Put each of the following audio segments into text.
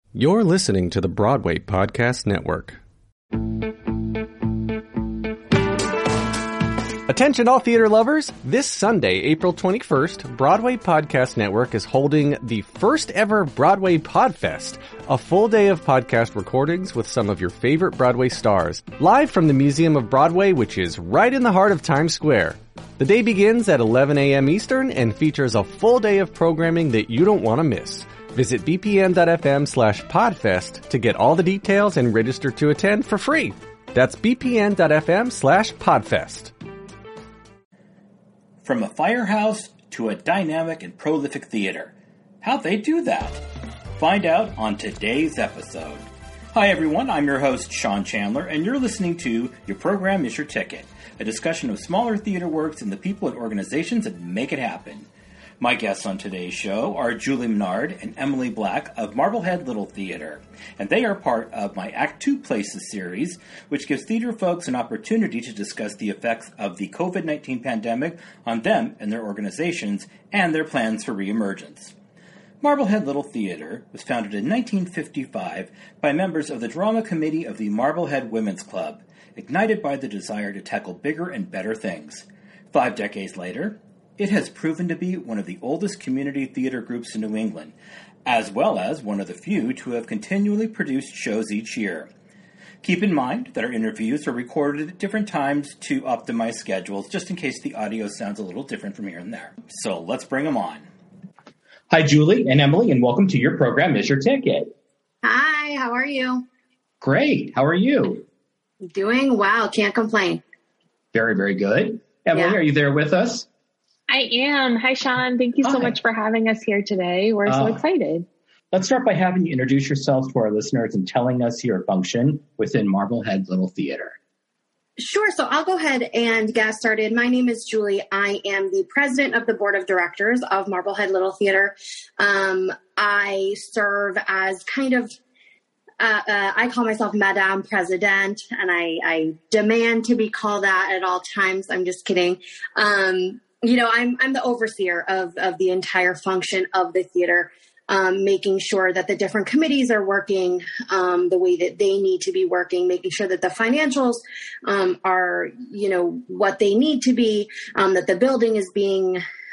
You're listening to the Broadway Podcast Network. Attention all theater lovers! This Sunday, April 21st, Broadway Podcast Network is holding the first ever Broadway Podfest, a full day of podcast recordings with some of your favorite Broadway stars, live from the Museum of Broadway, which is right in the heart of Times Square. The day begins at 11 a.m. Eastern and features a full day of programming that you don't want to miss. Visit bpn.fm/podfest to get all the details and register to attend for free. That's bpn.fm/podfest. From a firehouse to a dynamic and prolific theater. How'd they do that? Find out on today's episode. Hi everyone, I'm your host Sean Chandler, and you're listening to Your Program is Your Ticket, a discussion of smaller theater works and the people and organizations that make it happen. My guests on today's show are Julie Menard and Emily Black of Marblehead Little Theater, and they are part of my Act Two Places series, which gives theater folks an opportunity to discuss the effects of the COVID-19 pandemic on them and their organizations and their plans for reemergence. Marblehead Little Theater was founded in 1955 by members of the Drama Committee of the Marblehead Women's Club, ignited by the desire to tackle bigger and better things. 5 decades later, it has proven to be one of the oldest community theater groups in New England, as well as one of the few to have continually produced shows each year. Keep in mind that our interviews are recorded at different times to optimize schedules, just in case the audio sounds a little different from here and there. So let's bring them on. Hi, Julie and Emily, and welcome to Your Program is Your Ticket. Hi, how are you? Great. How are you? Doing well. Can't complain. Very, very good. Emily, Are you there with us? I am. Hi, Sean. Thank you so much for having us here today. We're so excited. Let's start by having you introduce yourself to our listeners and telling us your function within Marblehead Little Theater. Sure. So I'll go ahead and get started. My name is Julie. I am the president of the board of directors of Marblehead Little Theater. I serve as kind of I call myself Madame President, and I demand to be called that at all times. I'm just kidding. I'm the overseer of the entire function of the theater, making sure that the different committees are working the way that they need to be working, making sure that the financials are, what they need to be, that the building is being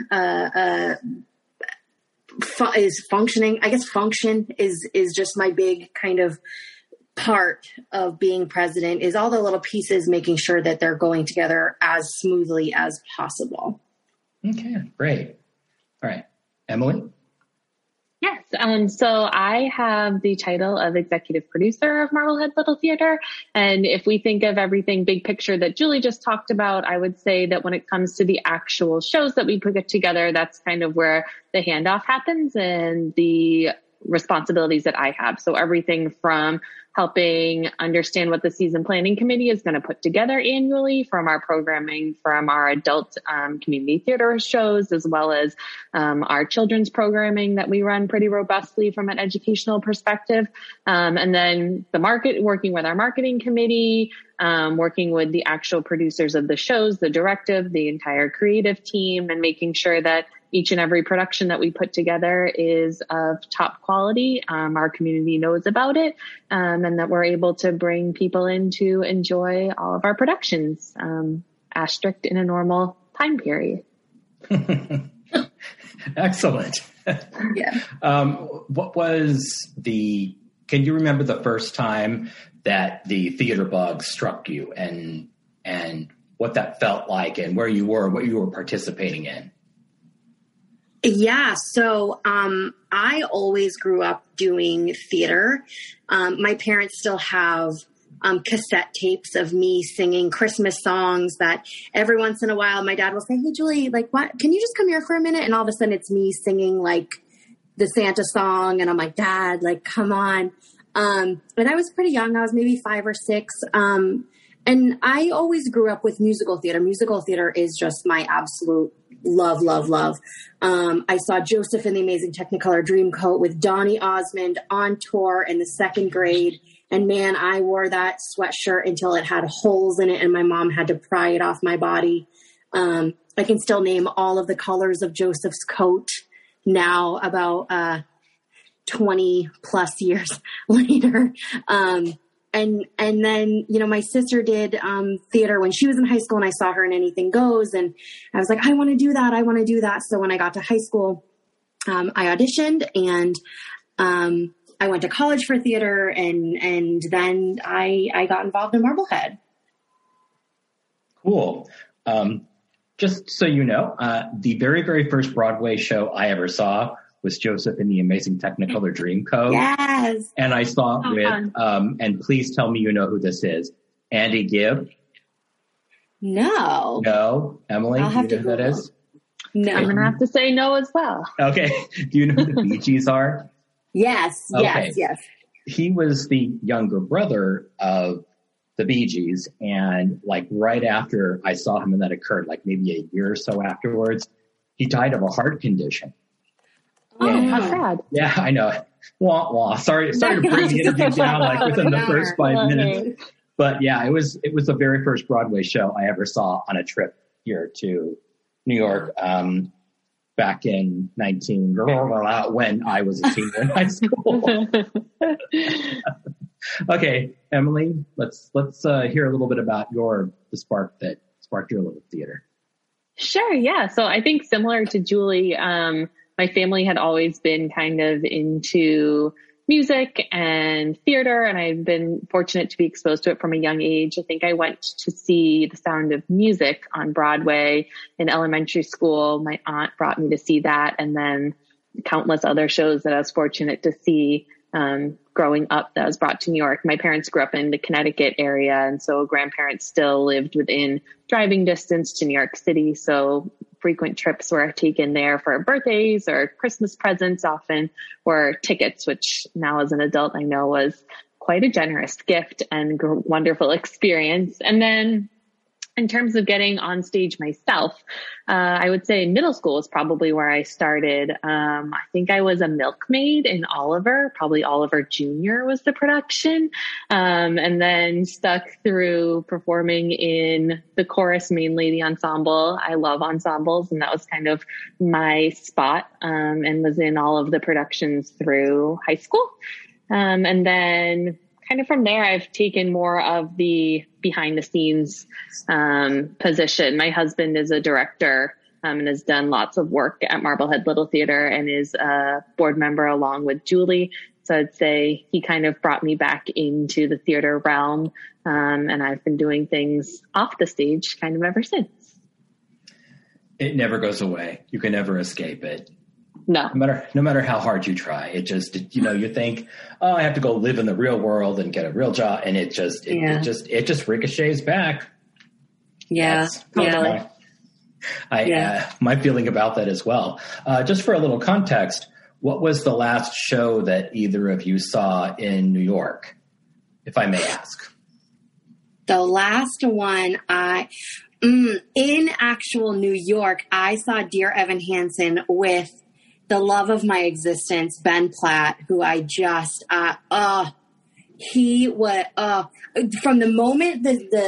is functioning. I guess function is just my big kind of part of being president, is all the little pieces, making sure that they're going together as smoothly as possible. Okay, great. All right. Emily? Yes. So I have the title of executive producer of Marblehead Little Theater. And if we think of everything big picture that Julie just talked about, I would say that when it comes to the actual shows that we put together, that's kind of where the handoff happens and the responsibilities that I have. So everything from helping understand what the season planning committee is going to put together annually, from our programming, from our adult community theater shows, as well as our children's programming that we run pretty robustly from an educational perspective. And then working with our marketing committee, working with the actual producers of the shows, the directive, the entire creative team, and making sure that each and every production that we put together is of top quality. Our community knows about it, and that we're able to bring people in to enjoy all of our productions, asterisk in a normal time period. Excellent. Yeah. Can you remember the first time that the theater bug struck you, and what that felt like, and where you were, what you were participating in? Yeah. So, I always grew up doing theater. My parents still have, cassette tapes of me singing Christmas songs that every once in a while my dad will say, "Hey, Julie, what, can you just come here for a minute?" And all of a sudden it's me singing the Santa song. And I'm like, "Dad, come on." And I was pretty young. I was maybe 5 or 6. And I always grew up with musical theater. Musical theater is just my absolute love, love, love. I saw Joseph and the Amazing Technicolor Dreamcoat with Donny Osmond on tour in the 2nd grade. And man, I wore that sweatshirt until it had holes in it and my mom had to pry it off my body. I can still name all of the colors of Joseph's coat now, about 20 plus years later. And then, you know, my sister did theater when she was in high school, and I saw her in Anything Goes, and I was like, I want to do that. I want to do that. So when I got to high school, I auditioned, and I went to college for theater, and then I got involved in Marblehead. Cool. Just so you know, the very, very first Broadway show I ever saw was Joseph and the Amazing Technicolor Dreamcoat. Yes. And I saw it with, and please tell me you know who this is, Andy Gibb. No. No. Emily, I'll have do you know to who that is? No. I'm going to have to say no as well. Okay. Do you know who the Bee Gees are? Yes. Okay. Yes. He was the younger brother of the Bee Gees. And like right after I saw him and that occurred, like maybe a year or so afterwards, he died of a heart condition. Oh, how sad. Yeah, I know. Wah, wah. Sorry to bring the interview down like within the first 5 minutes. But yeah, it was the very first Broadway show I ever saw on a trip here to New York, back in when I was a senior in high school. Okay, Emily, let's hear a little bit about the spark that sparked your love of theater. Sure. Yeah. So I think similar to Julie, my family had always been kind of into music and theater, and I've been fortunate to be exposed to it from a young age. I think I went to see The Sound of Music on Broadway in elementary school. My aunt brought me to see that, and then countless other shows that I was fortunate to see growing up that was brought to New York. My parents grew up in the Connecticut area, and so grandparents still lived within driving distance to New York City. So frequent trips were taken there for birthdays or Christmas presents, often were tickets, which now as an adult I know was quite a generous gift and wonderful experience. And then in terms of getting on stage myself, I would say middle school is probably where I started. I think I was a milkmaid in Oliver, probably Oliver Jr. was the production. And then stuck through performing in the chorus Main Lady Ensemble. I love ensembles, and that was kind of my spot, and was in all of the productions through high school. And then kind of from there, I've taken more of the behind the scenes position. My husband is a director and has done lots of work at Marblehead Little Theater and is a board member along with Julie. So I'd say he kind of brought me back into the theater realm, and I've been doing things off the stage kind of ever since. It never goes away. You can never escape it. No matter how hard you try, it just, you think, oh, I have to go live in the real world and get a real job. And it just ricochets back. Yeah. My feeling about that as well. Just for a little context, what was the last show that either of you saw in New York, if I may ask? The last one in actual New York, I saw Dear Evan Hansen with the love of my existence, Ben Platt, who I just, he was, from the moment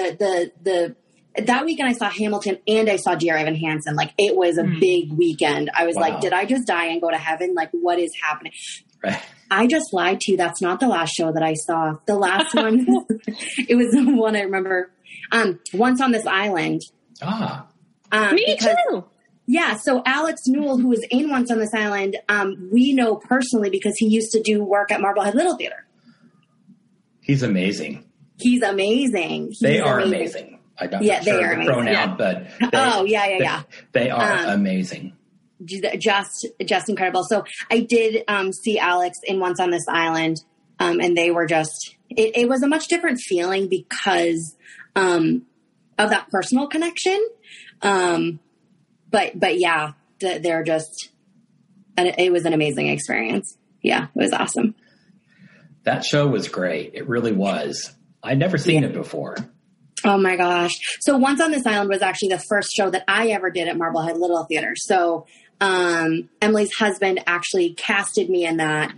that weekend I saw Hamilton and I saw Dear Evan Hansen, like it was a big weekend. I was like, did I just die and go to heaven? Like, what is happening? Right. I just lied to you. That's not the last show that I saw. The last one, it was the one I remember, Once on This Island. Me too. Yeah, so Alex Newell, who was in Once on This Island, we know personally because he used to do work at Marblehead Little Theater. He's amazing. They are amazing. I'm not they sure are the amazing. pronoun, but they are amazing. Just incredible. So I did see Alex in Once on This Island, and they were just. It was a much different feeling because of that personal connection. But yeah, they're just, it was an amazing experience. Yeah, it was awesome. That show was great. It really was. I'd never seen it before. Oh my gosh. So Once on This Island was actually the first show that I ever did at Marblehead Little Theater. So, Emily's husband actually casted me in that,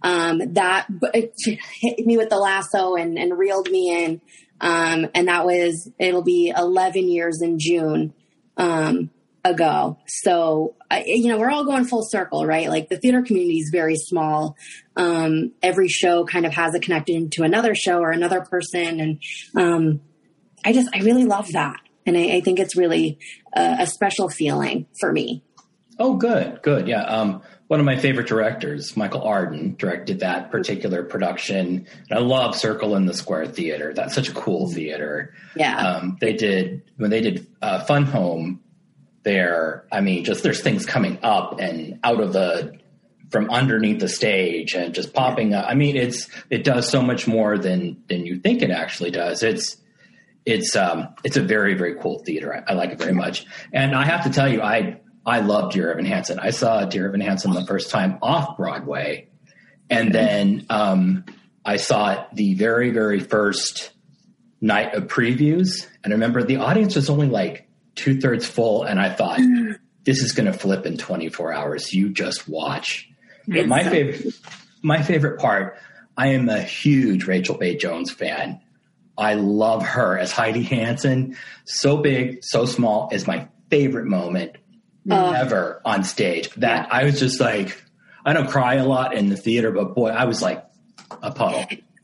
hit me with the lasso and reeled me in. And it'll be 11 years in June, ago. So, we're all going full circle, right? Like the theater community is very small. Every show kind of has a connection to another show or another person. And I really love that. And I think it's really a special feeling for me. Oh, good. Yeah. One of my favorite directors, Michael Arden, directed that particular production. And I love Circle in the Square Theater. That's such a cool theater. Yeah. When they did Fun Home there, I mean, just there's things coming up and out of from underneath the stage and just popping up. I mean, it does so much more than you think it actually does. It's a very, very cool theater. I like it very much. And I have to tell you, I love Dear Evan Hansen. I saw Dear Evan Hansen the first time off Broadway. And then I saw it the very, very first night of previews. And I remember the audience was only like 2/3 full. And I thought, this is going to flip in 24 hours. You just watch. But my favorite part, I am a huge Rachel Bay Jones fan. I love her as Heidi Hansen. So big, so small is my favorite moment ever on stage. That I was just like, I don't cry a lot in the theater, but boy, I was like a puddle.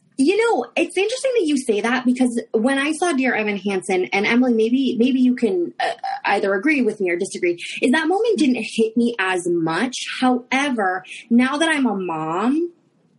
It's interesting that you say that, because when I saw Dear Evan Hansen, and Emily, maybe you can either agree with me or disagree, is that moment didn't hit me as much. However, now that I'm a mom,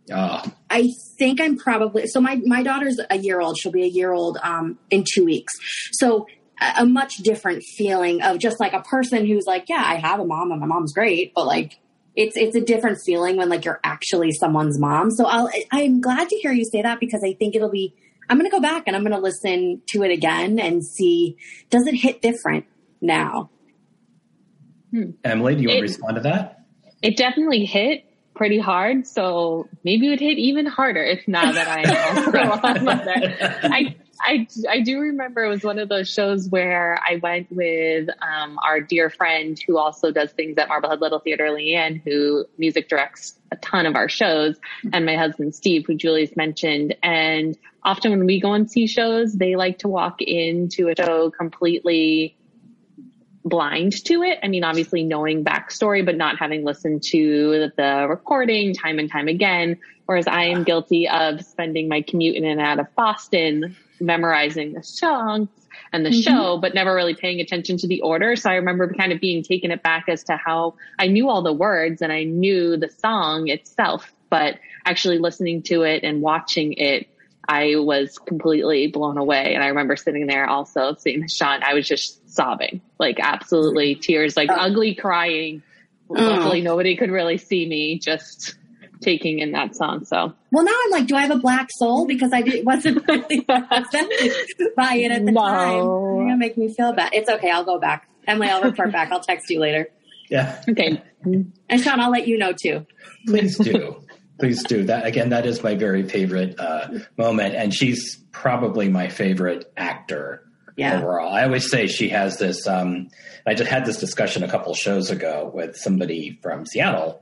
I think I'm probably, so my daughter's a year old. She'll be a year old in 2 weeks. So a much different feeling of just like a person who's like, yeah, I have a mom and my mom's great, but like it's a different feeling when like you're actually someone's mom. So I'm glad to hear you say that, because I think I'm going to go back and I'm going to listen to it again and see, does it hit different now? Emily, do you want to respond to that? It definitely hit pretty hard. So maybe it would hit even harder if now that I am also a mother. I do remember it was one of those shows where I went with our dear friend who also does things at Marblehead Little Theater, Leanne, who music directs a ton of our shows, and my husband, Steve, who Julie's mentioned. And often when we go and see shows, they like to walk into a show completely blind to it. I mean, obviously knowing backstory, but not having listened to the recording time and time again. Whereas I am guilty of spending my commute in and out of Boston memorizing the songs and the show, but never really paying attention to the order. So I remember kind of being taken aback as to how I knew all the words and I knew the song itself, but actually listening to it and watching it, I was completely blown away. And I remember sitting there also seeing the shot. I was just sobbing, like absolutely tears, like ugly crying. Luckily, nobody could really see me, just taking in that song. So, well, now I'm like, do I have a black soul? Because wasn't really affected by it at the time. You're gonna make me feel bad. It's okay. I'll go back. Emily, I'll report back. I'll text you later. Yeah. Okay. And Sean, I'll let you know too. Please do. Please do. That is my very favorite moment. And she's probably my favorite actor overall. I always say she has this, I just had this discussion a couple shows ago with somebody from Seattle.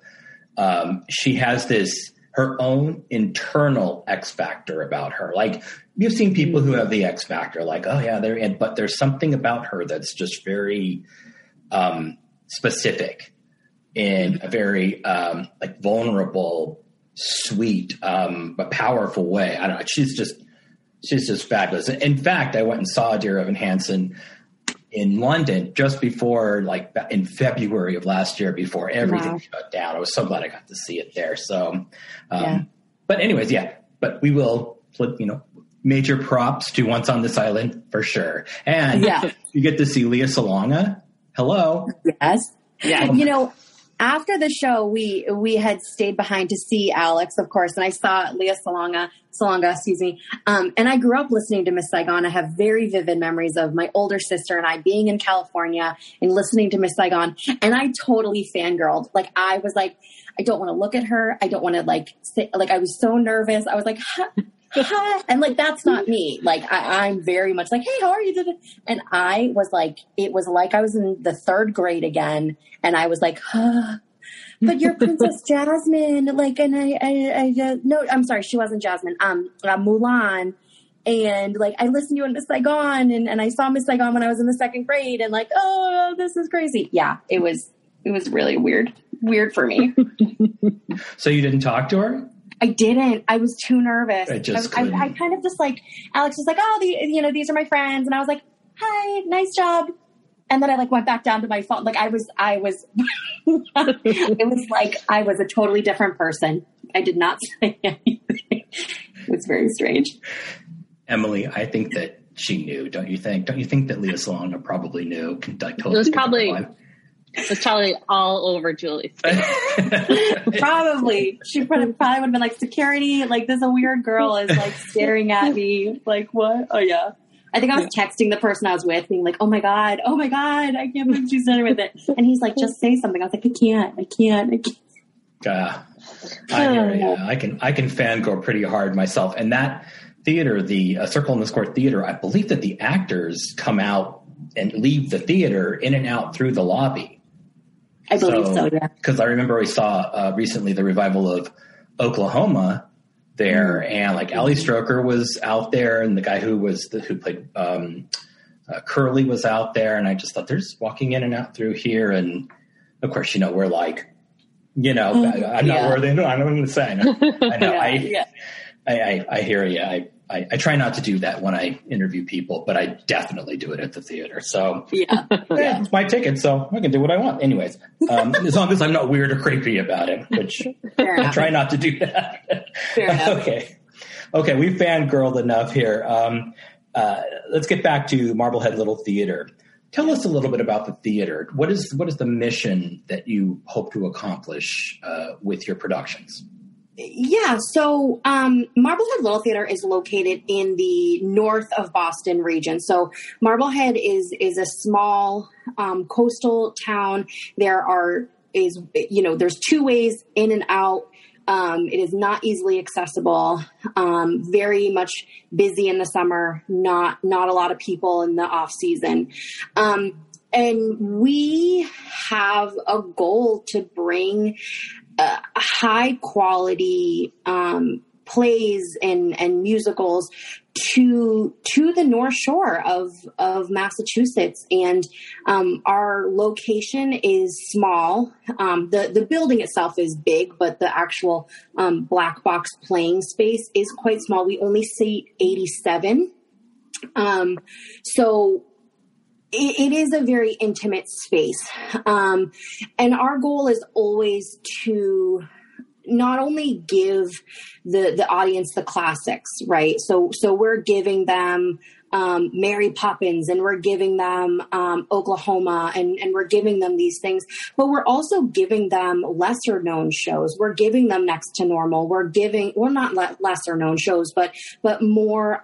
She has her own internal X factor about her. Like, you've seen people who have the X factor, like, oh yeah, but there's something about her that's just very specific in a very like vulnerable, sweet, but powerful way. I don't know. She's just fabulous. In fact, I went and saw Dear Evan Hansen in London just before, like in February of last year, before everything shut down. I was so glad I got to see it there. So, but anyways, but we will put, major props to Once on This Island for sure. And you get to see Lea Salonga. Hello. Yes. Yeah. After the show, we had stayed behind to see Alex, of course, and I saw Lea Salonga, excuse me. And I grew up listening to Miss Saigon. I have very vivid memories of my older sister and I being in California and listening to Miss Saigon. And I totally fangirled. Like, I was like, I don't want to look at her. I don't want to say, I was so nervous. I was like, and like, that's not me. Like, I'm very much like, hey, how are you? And I was like, it was like I was in the 3rd grade again. And I was like, but you're Princess Jasmine. Like, and I no, I'm sorry, she wasn't Jasmine. Mulan. And like, I listened to you in Miss Saigon and I saw Miss Saigon when I was in the 2nd grade and like, oh, this is crazy. Yeah, it was really weird for me. So you didn't talk to her? I didn't. I was too nervous. I kind of just like, Alex was like, oh, these are my friends. And I was like, hi, nice job. And then I like went back down to my phone. Like I was, it was like I was a totally different person. I did not say anything. It was very strange. Emily, I think that she knew, don't you think? Don't you think that Lea Salonga probably knew? It was probably all over Julie's face. Probably. She probably would have been like, security, like this a weird girl is like staring at me. Like what? Oh yeah. I think I was texting the person I was with being like, oh my God, I can't believe she's done with it. And he's like, just say something. I was like, I can't. I hear you. I can fangirl pretty hard myself. And that theater, the Circle in the Square Theater, I believe that the actors come out and leave the theater in and out through the lobby. I believe so, yeah. Because I remember we saw recently the revival of Oklahoma there, and like Ali Stroker was out there, and the guy who played Curly was out there, and I just thought they're just walking in and out through here, and of course, we're like, I'm not worthy. No, I know what I'm going to say. I know. I hear you. I try not to do that when I interview people, but I definitely do it at the theater. So yeah, it's my ticket, so I can do what I want. Anyways, as long as I'm not weird or creepy about it, which I try not to do that. Fair enough. Okay, we've fangirled enough here. Let's get back to Marblehead Little Theater. Tell us a little bit about the theater. What is the mission that you hope to accomplish with your productions? Yeah, so Marblehead Little Theater is located in the north of Boston region. So Marblehead is a small coastal town. There's 2 ways in and out. It is not easily accessible. Very much busy in the summer. Not a lot of people in the off season. And we have a goal to bring high quality plays and musicals to the North Shore of Massachusetts, and our location is small. The building itself is big, but the actual black box playing space is quite small. We only seat 87, so it is a very intimate space. And our goal is always to not only give the audience the classics, right? So we're giving them Mary Poppins, and we're giving them Oklahoma, and we're giving them these things, but we're also giving them lesser known shows. We're giving them Next to Normal. We're not lesser known shows, but more,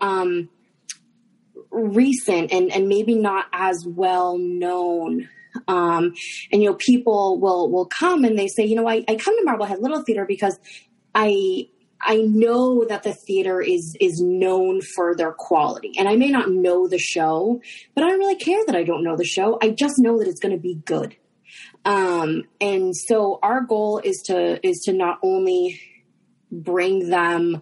recent and maybe not as well known. And, people will come and they say, I come to Marblehead Little Theater because I know that the theater is known for their quality, and I may not know the show, but I don't really care that I don't know the show. I just know that it's going to be good. And so our goal is to not only bring them,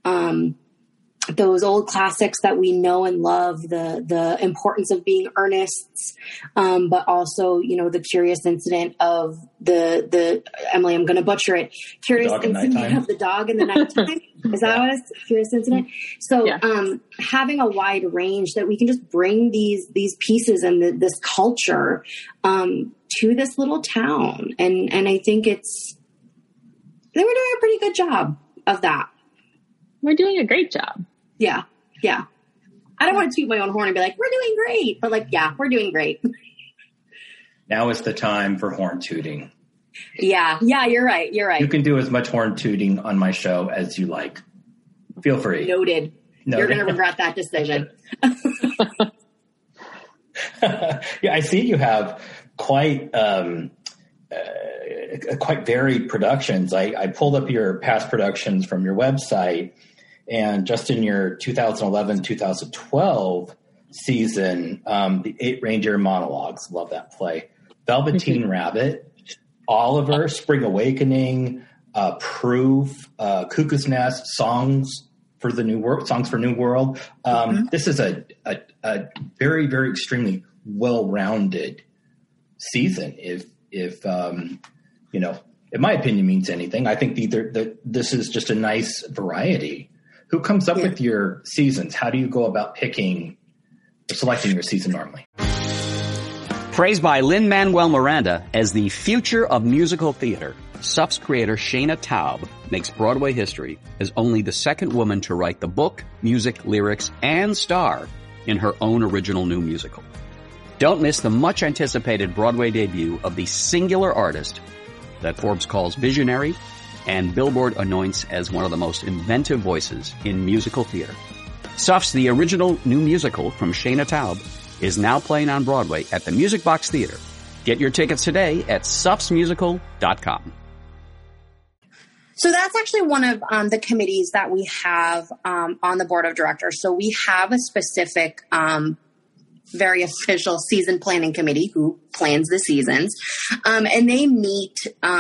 those old classics that we know and love, the importance of being earnests, but also, the curious incident of the Emily, I'm going to butcher it. Curious incident of the dog in the nighttime. Is that what it's? Curious incident. So, having a wide range that we can just bring these pieces and this culture, to this little town. And I think they were doing a pretty good job of that. We're doing a great job. Yeah. Yeah. I don't want to toot my own horn and be like, we're doing great, but we're doing great. Now is the time for horn tooting. Yeah. Yeah. You're right. You can do as much horn tooting on my show as you like. Feel free. Noted. You're going to regret that decision. Yeah. I see you have quite varied productions. I pulled up your past productions from your website, and just in your 2011-2012 season, the 8 Reindeer Monologues, love that play, Velveteen Rabbit, Oliver, Spring Awakening, Proof, Cuckoo's Nest, Songs for the New World, Songs for New World. This is a very, very extremely well-rounded season. If you know, in my opinion, means anything, I think this is just a nice variety. Who comes up with your seasons? How do you go about picking or selecting your season normally? Praised by Lin-Manuel Miranda as the future of musical theater, SUF's creator Shana Taub makes Broadway history as only the second woman to write the book, music, lyrics, and star in her own original new musical. Don't miss the much-anticipated Broadway debut of the singular artist that Forbes calls visionary and Billboard anoints as one of the most inventive voices in musical theater. SUF's The Original New Musical from Shana Taub is now playing on Broadway at the Music Box Theater. Get your tickets today at sufsmusical.com. So that's actually one of the committees that we have on the board of directors. So we have a specific, very official season planning committee who plans the seasons. And they meet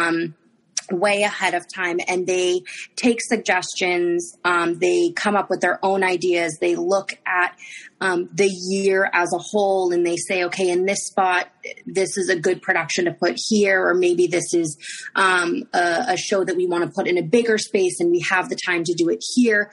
way ahead of time, and they take suggestions. They come up with their own ideas. They look at the year as a whole, and they say, okay, in this spot, this is a good production to put here, or maybe this is a show that we want to put in a bigger space, and we have the time to do it here.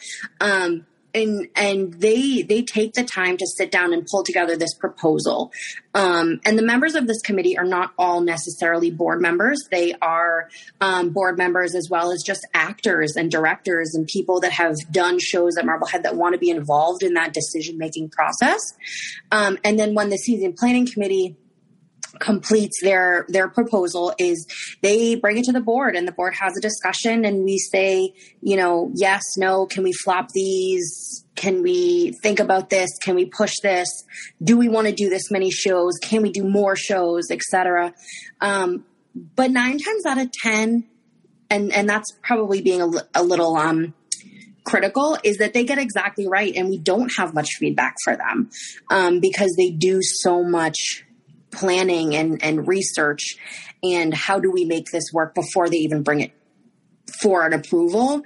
And they take the time to sit down and pull together this proposal. And the members of this committee are not all necessarily board members. They are board members as well as just actors and directors and people that have done shows at Marblehead that want to be involved in that decision-making process. And then when the season planning committee completes their proposal, is they bring it to the board, and the board has a discussion, and we say, yes, no, can we flop these? Can we think about this? Can we push this? Do we want to do this many shows? Can we do more shows, etc.? But 9 times out of 10, and that's probably being a little critical, is that they get exactly right, and we don't have much feedback for them because they do so much planning and research, and how do we make this work before they even bring it for an approval,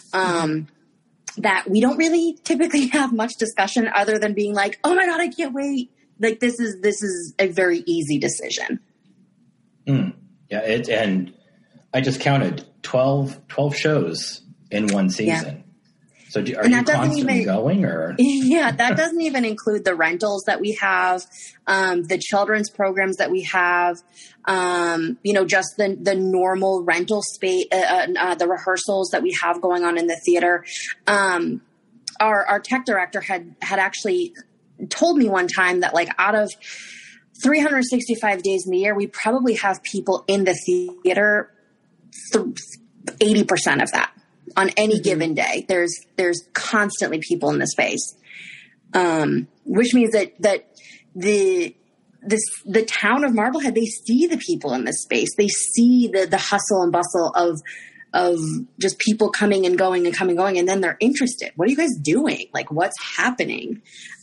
that we don't really typically have much discussion other than being like, oh my God, I can't wait. Like this is a very easy decision. Yeah. And I just counted 12 shows in one season. Yeah. So are you constantly going, or? Yeah, that doesn't even include the rentals that we have, the children's programs that we have, just the normal rental space, the rehearsals that we have going on in the theater. Our tech director had actually told me one time that, like, out of 365 days in the year, we probably have people in the theater 80% of that. On any given day, there's constantly people in the space, which means that the town of Marblehead, they see the people in this space. They see the hustle and bustle of just people coming and going and coming and going, and then they're interested. What are you guys doing? Like, what's happening?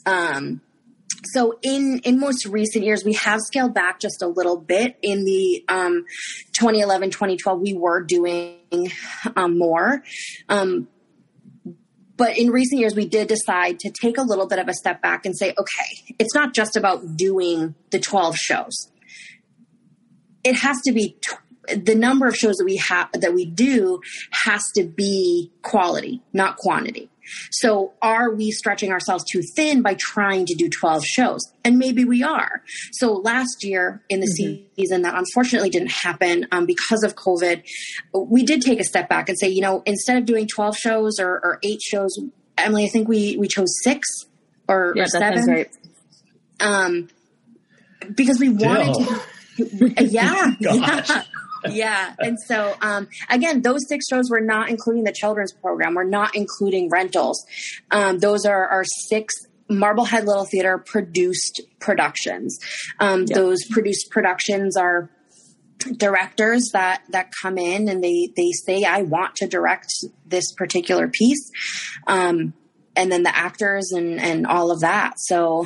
So in most recent years, we have scaled back just a little bit. In the 2011, 2012, we were doing more. But in recent years, we did decide to take a little bit of a step back and say, okay, it's not just about doing the 12 shows. It has to be the number of shows that we do has to be quality, not quantity. So are we stretching ourselves too thin by trying to do 12 shows? And maybe we are. So last year in the season, that unfortunately didn't happen because of COVID, we did take a step back and say, instead of doing 12 shows or 8 shows, Emily, I think we chose 6 or 7. That sounds right. Because we wanted to. Yeah. Yeah. And so, again, those 6 shows were not including the children's program. We're not including rentals. Those are our 6 Marblehead Little Theater produced productions. Those produced productions are directors that come in and they say, I want to direct this particular piece. And then the actors and all of that. So,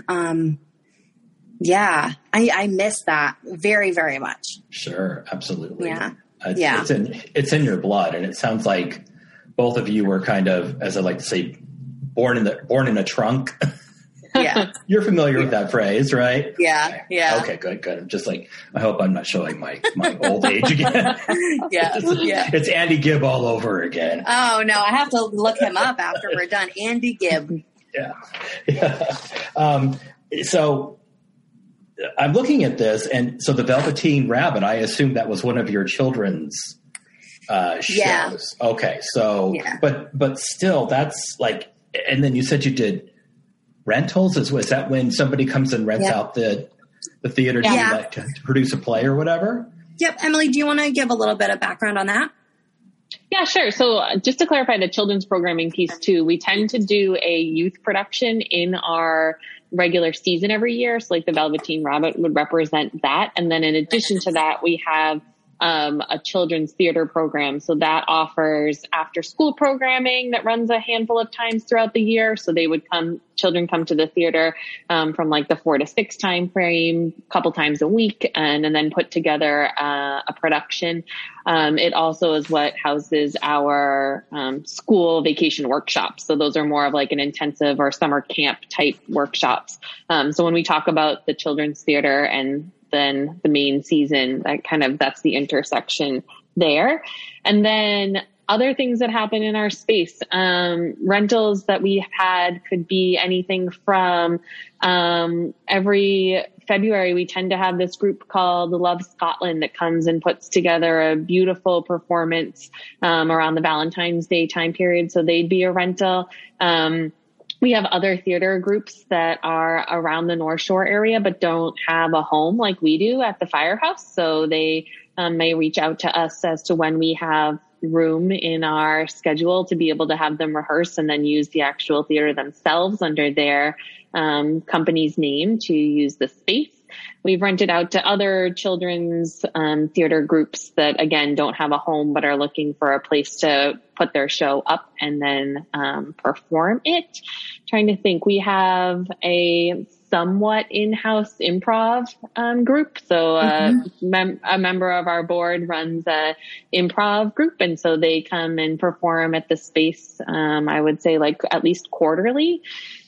yeah, I miss that very, very much. Sure, absolutely. Yeah. It's in your blood, and it sounds like both of you were kind of, as I like to say, born in a trunk. Yeah. You're familiar with that phrase, right? Yeah. Yeah. Okay, good. I'm just like, I hope I'm not showing my old age again. Yeah. It's Andy Gibb all over again. Oh no, I have to look him up after we're done. Andy Gibb. Yeah. So I'm looking at this, and so the Velveteen Rabbit, I assume that was one of your children's shows. Yeah. Okay. So, but still, that's like, and then you said you did rentals. Was that when somebody comes and rents out the theater to produce a play or whatever? Yep. Emily, do you want to give a little bit of background on that? Yeah, sure. So just to clarify the children's programming piece too, we tend to do a youth production in our regular season every year. So like the Velveteen Rabbit would represent that. And then in addition to that, we have a children's theater program. So that offers after school programming that runs a handful of times throughout the year. So children come to the theater, from like the 4 to 6 time frame, a couple times a week, and then put together a production. It also is what houses our school vacation workshops. So those are more of like an intensive or summer camp type workshops. So when we talk about the children's theater and then the main season, that's the intersection there. And then other things that happen in our space, rentals that we have had could be anything from, every February, we tend to have this group called Love Scotland that comes and puts together a beautiful performance, around the Valentine's Day time period. So they'd be a rental. We have other theater groups that are around the North Shore area, but don't have a home like we do at the Firehouse. So they may reach out to us as to when we have room in our schedule to be able to have them rehearse and then use the actual theater themselves under their company's name to use the space. We've rented out to other children's theater groups that, again, don't have a home but are looking for a place to put their show up and then perform it. Trying to think. We have a somewhat in-house improv group. So a member of our board runs a improv group, and so they come and perform at the space, I would say like at least quarterly.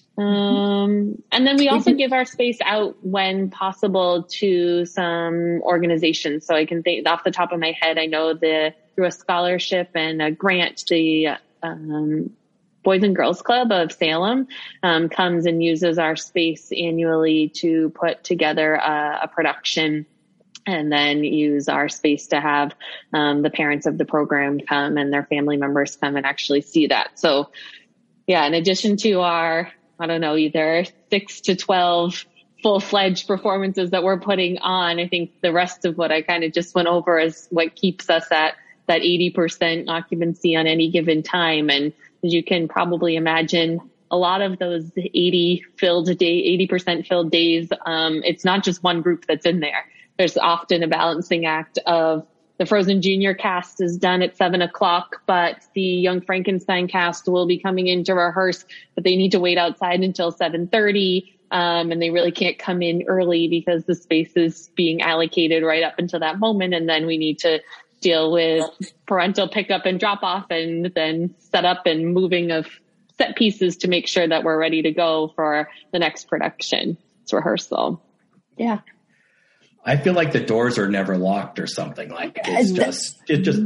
And then we also give our space out when possible to some organizations. So I can think off the top of my head, I know through a scholarship and a grant, the Boys and Girls Club of Salem comes and uses our space annually to put together a production, and then use our space to have the parents of the program come and their family members come and actually see that. So yeah, in addition to our, either 6 to 12 full-fledged performances that we're putting on, I think the rest of what I kind of just went over is what keeps us at that 80% occupancy on any given time. And as you can probably imagine, a lot of those 80% filled days, it's not just one group that's in there. There's often a balancing act of the Frozen Junior cast is done at 7:00, but the Young Frankenstein cast will be coming in to rehearse, but they need to wait outside until 7:30. And they really can't come in early because the space is being allocated right up until that moment. And then we need to deal with parental pickup and drop off, and then set up and moving of set pieces to make sure that we're ready to go for the next production. It's rehearsal. Yeah. I feel like the doors are never locked or something. Like it's just.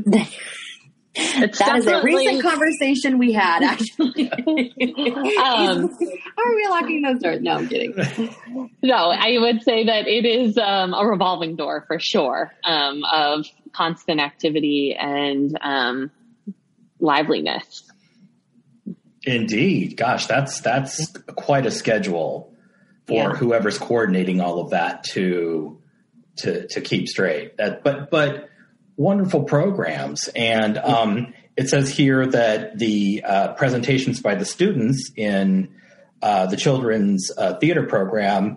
That is a recent conversation we had, actually. Are we locking those doors? No, I'm kidding. No, I would say that it is a revolving door for sure, of constant activity and liveliness. Indeed. Gosh, that's quite a schedule for whoever's coordinating all of that to keep straight. But wonderful programs. And it says here that the presentations by the students in the children's theater program,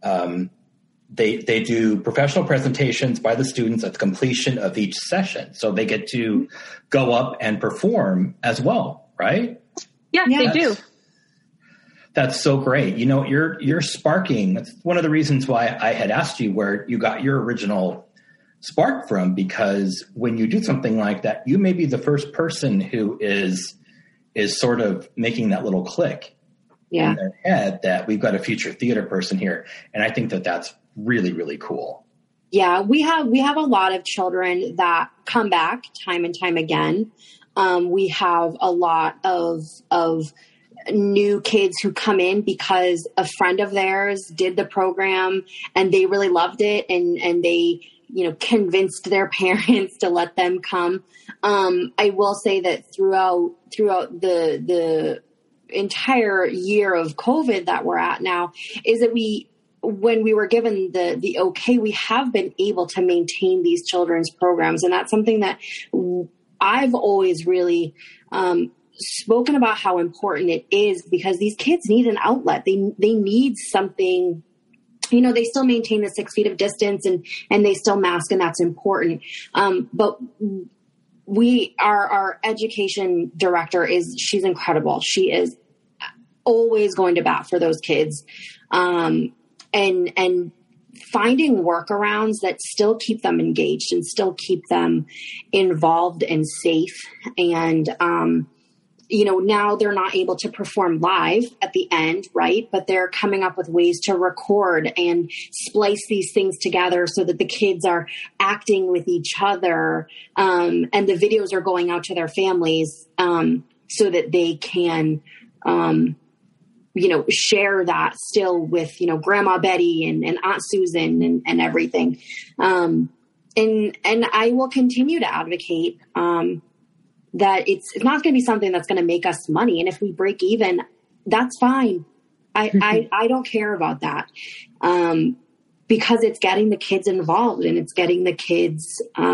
they do professional presentations by the students at the completion of each session. So they get to go up and perform as well, right? Yeah, they do. That's so great. You're sparking. That's one of the reasons why I had asked you where you got your original spark from, because when you do something like that, you may be the first person who is sort of making that little click in their head that we've got a future theater person here. And I think that that's really, really cool. Yeah, we have a lot of children that come back time and time again. We have a lot of new kids who come in because a friend of theirs did the program and they really loved it, and they, convinced their parents to let them come. I will say that throughout the entire year of COVID that we're at now, is that when we were given the okay, we have been able to maintain these children's programs. And that's something that I've always really spoken about, how important it is, because these kids need an outlet. They need something. They still maintain the 6 feet of distance and they still mask, and that's important. But our education director she's incredible. She is always going to bat for those kids. And finding workarounds that still keep them engaged and still keep them involved and safe. And, now they're not able to perform live at the end, right? But they're coming up with ways to record and splice these things together so that the kids are acting with each other. And the videos are going out to their families so that they can, share that still with, Grandma Betty and Aunt Susan and everything. And I will continue to advocate that it's not going to be something that's going to make us money. And if we break even, that's fine. I don't care about that. Because it's getting the kids involved and it's getting the kids,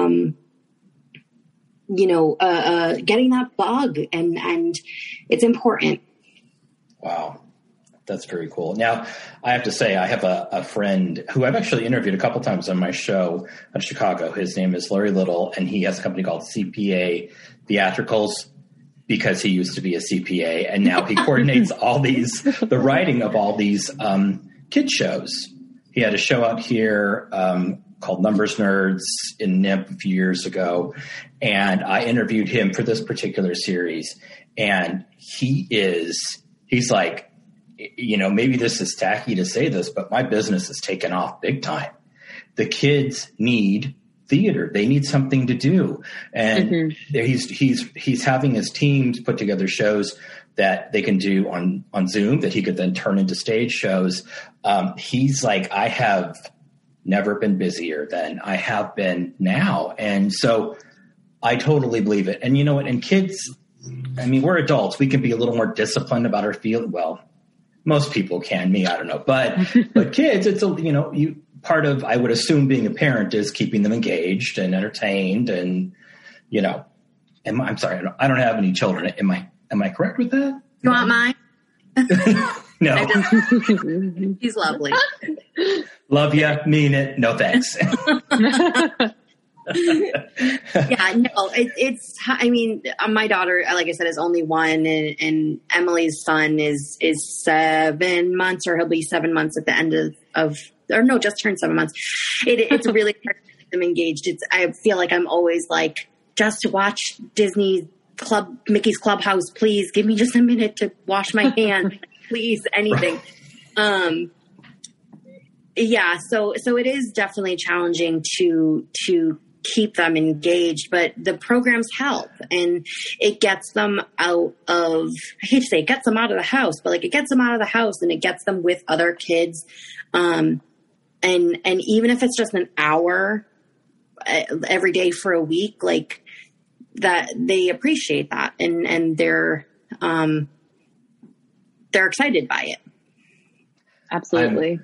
getting that bug, and it's important. Wow. That's very cool. Now, I have to say, I have a friend who I've actually interviewed a couple times on my show in Chicago. His name is Larry Little, and he has a company called CPA Theatricals, because he used to be a CPA, and now he coordinates the writing of all these kid shows. He had a show out here called Numbers Nerds in NIP a few years ago, and I interviewed him for this particular series, and he's like, maybe this is tacky to say this, but my business has taken off big time. The kids need theater. They need something to do. And he's having his teams put together shows that they can do on Zoom that he could then turn into stage shows. He's like, I have never been busier than I have been now. And so I totally believe it. And you know what? And kids, we're adults. We can be a little more disciplined about our field. Well, most people can, me, I don't know. But kids, it's part of, I would assume, being a parent is keeping them engaged and entertained. And, I'm sorry, I don't have any children. Am I correct with that? You want mine? No. He's lovely. Love you. Mean it. No thanks. Yeah, no, my daughter, like I said, is only one, and Emily's son is 7 months, or he'll be 7 months at the end just turned 7 months. It's really hard to keep them engaged. I feel like I'm always like, just watch Mickey's Clubhouse, please give me just a minute to wash my hands, please, anything. Yeah, so it is definitely challenging to keep them engaged, but the programs help, and it gets them out of, I hate to say it gets them out of the house, but like it gets them out of the house and it gets them with other kids. And even if it's just an hour every day for a week, like that, they appreciate that, and they're excited by it. Absolutely.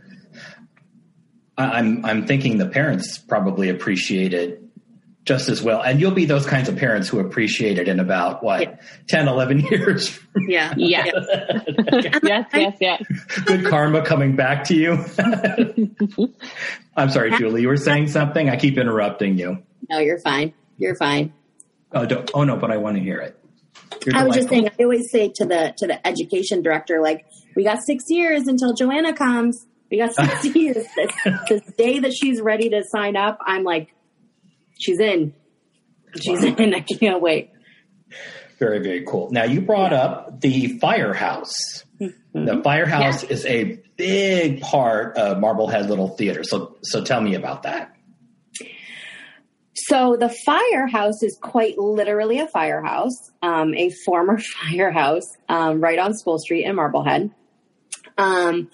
I'm thinking the parents probably appreciate it just as well. And you'll be those kinds of parents who appreciate it in about 10, 11 years. Yeah. Yeah. Yes. Good karma coming back to you. I'm sorry, Julie, you were saying something. I keep interrupting you. No, you're fine. You're fine. Oh no, but I want to hear it. I was just saying, I always say to the education director, like, we got 6 years until Joanna comes. We got 6 years. The day that she's ready to sign up, I'm like, she's in. I can't wait. Very, very cool. Now, you brought up the Firehouse. Mm-hmm. The Firehouse is a big part of Marblehead Little Theater. So tell me about that. So the Firehouse is quite literally a firehouse, a former firehouse right on School Street in Marblehead. In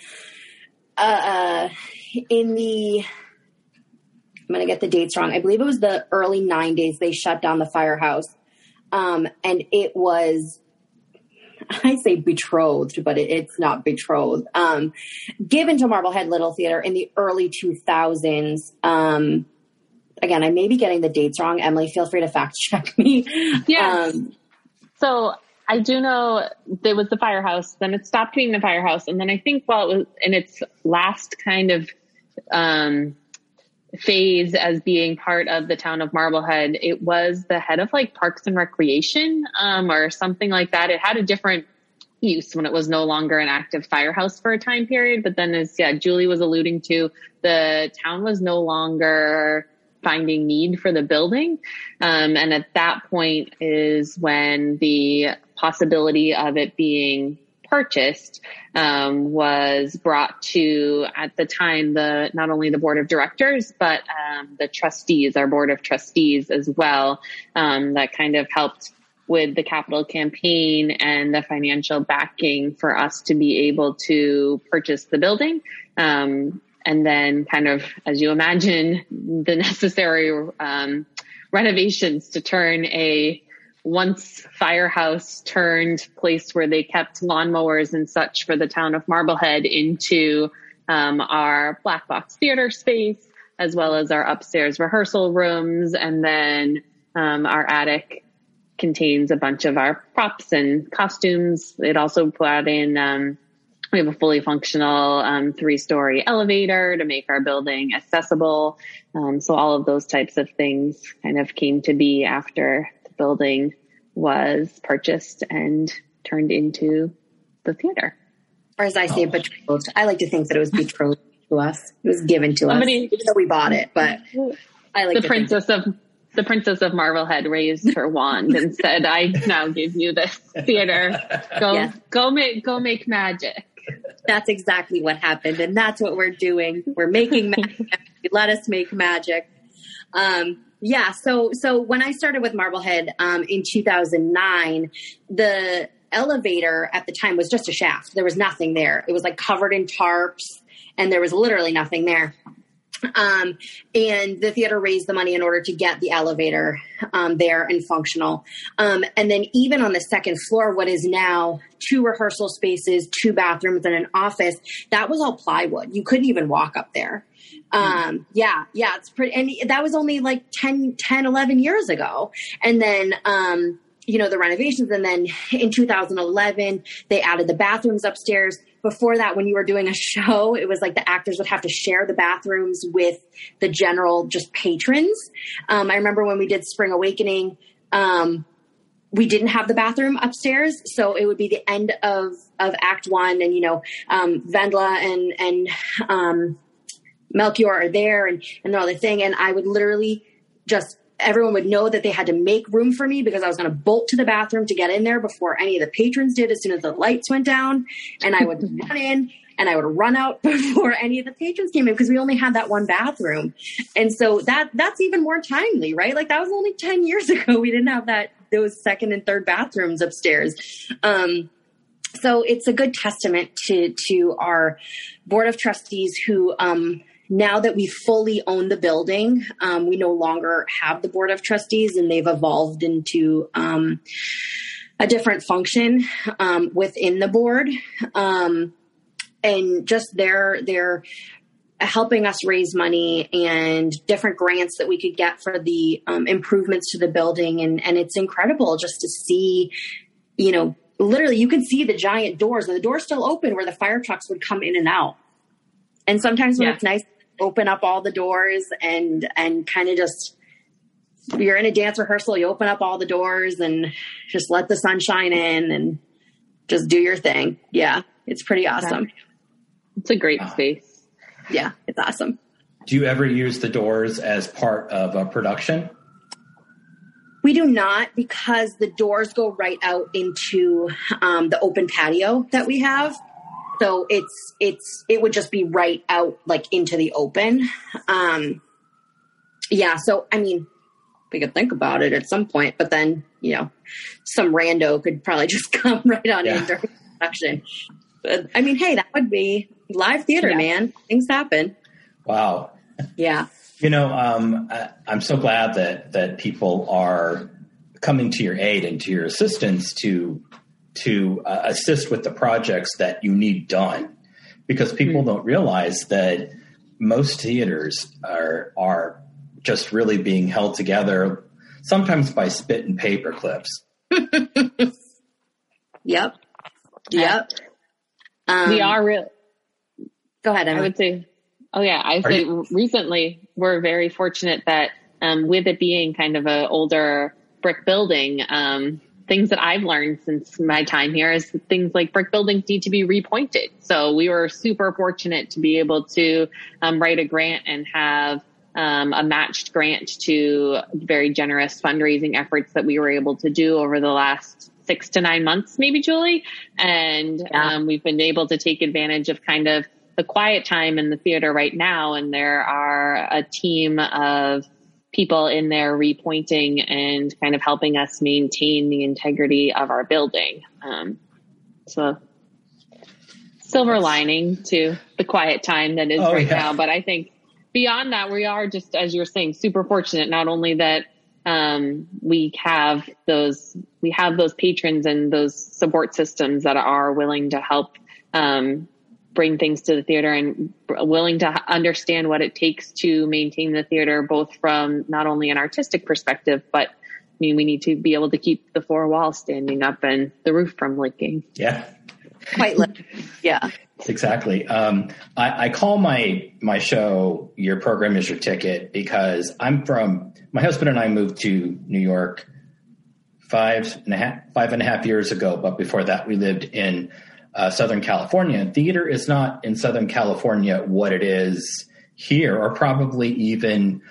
the, I'm going to get the dates wrong. I believe it was the early 90s. They shut down the Firehouse. And it was, I say betrothed, but it's not betrothed, given to Marblehead Little Theater in the early 2000s. Again, I may be getting the dates wrong. Emily, feel free to fact check me. Yes. So I do know there was the Firehouse, then it stopped being the Firehouse. And then I think while it was in its last kind of phase as being part of the town of Marblehead, it was the head of like Parks and Recreation or something like that. It had a different use when it was no longer an active firehouse for a time period. But then as Julie was alluding to, the town was no longer finding need for the building. And at that point is when the possibility of it being purchased was brought to, at the time, not only the board of directors, but the trustees, our board of trustees as well, that kind of helped with the capital campaign and the financial backing for us to be able to purchase the building. And then kind of, as you imagine, the necessary renovations to turn a once firehouse turned place where they kept lawnmowers and such for the town of Marblehead into our black box theater space, as well as our upstairs rehearsal rooms. And then our attic contains a bunch of our props and costumes. It also brought in... we have a fully functional 3-story elevator to make our building accessible. So all of those types of things kind of came to be after the building was purchased and turned into the theater. Or as I say, betrothed. I like to think that it was betrothed to us. It was given to us. Even though we bought it, but I like the Princess of Marblehead raised her wand and said, "I now give you this theater. Go make magic." That's exactly what happened. And that's what we're doing. We're making magic. Let us make magic. So when I started with Marblehead in 2009, the elevator at the time was just a shaft. There was nothing there. It was like covered in tarps and there was literally nothing there. And the theater raised the money in order to get the elevator there and functional. And then even on the second floor, what is now 2 rehearsal spaces, 2 bathrooms, and an office, that was all plywood. You couldn't even walk up there. It's pretty, and that was only like 10, 11 years ago. And then, the renovations. And then in 2011, they added the bathrooms upstairs. Before that, when you were doing a show, it was like the actors would have to share the bathrooms with the general just patrons. I remember when we did Spring Awakening, we didn't have the bathroom upstairs. So it would be the end of Act 1 and, Vendla and Melchior are there and all the thing. And I would literally everyone would know that they had to make room for me because I was going to bolt to the bathroom to get in there before any of the patrons did as soon as the lights went down. And I would run in and I would run out before any of the patrons came in because we only had that one bathroom. And so that's even more timely, right? Like that was only 10 years ago. We didn't have those second and third bathrooms upstairs. So it's a good testament to our board of trustees who, now that we fully own the building, we no longer have the board of trustees and they've evolved into a different function within the board. And just they're helping us raise money and different grants that we could get for the improvements to the building. And it's incredible just to see, literally you can see the giant doors and the doors still open where the fire trucks would come in and out. And sometimes when it's nice, open up all the doors and kind of just, you're in a dance rehearsal, you open up all the doors and just let the sunshine in and just do your thing. Yeah. It's pretty awesome. It's a great space. Yeah. It's awesome. Do you ever use the doors as part of a production? We do not, because the doors go right out into the open patio that we have. So it would just be right out like into the open. Yeah. So, I mean, we could think about it at some point, but then, you know, some rando could probably just come right on in during production. But, I mean, hey, that would be live theater, man. Things happen. Wow. Yeah. You know, I'm so glad that people are coming to your aid and to your assistance to assist with the projects that you need done, because people don't realize that most theaters are just really being held together, sometimes by spit and paper clips. Yep. We are real. Go ahead, Emma. I would say, recently we're very fortunate that with it being kind of an older brick building, things that I've learned since my time here is things like brick buildings need to be repointed. So we were super fortunate to be able to write a grant and have a matched grant to very generous fundraising efforts that we were able to do over the last 6 to 9 months, maybe, Julie. And we've been able to take advantage of kind of the quiet time in the theater right now. And there are a team of people in there repointing and kind of helping us maintain the integrity of our building. So silver lining to the quiet time that is now. But I think beyond that, we are just, as you're saying, super fortunate, not only that we have those patrons and those support systems that are willing to help bring things to the theater and willing to understand what it takes to maintain the theater, both from not only an artistic perspective, but I mean, we need to be able to keep the 4 walls standing up and the roof from leaking. Yeah. Quite literally. Yeah. Exactly. I call my show Your Program is Your Ticket, because my husband and I moved to New York 5.5 years ago. But before that, we lived in Southern California. Theater is not in Southern California what it is here, or probably even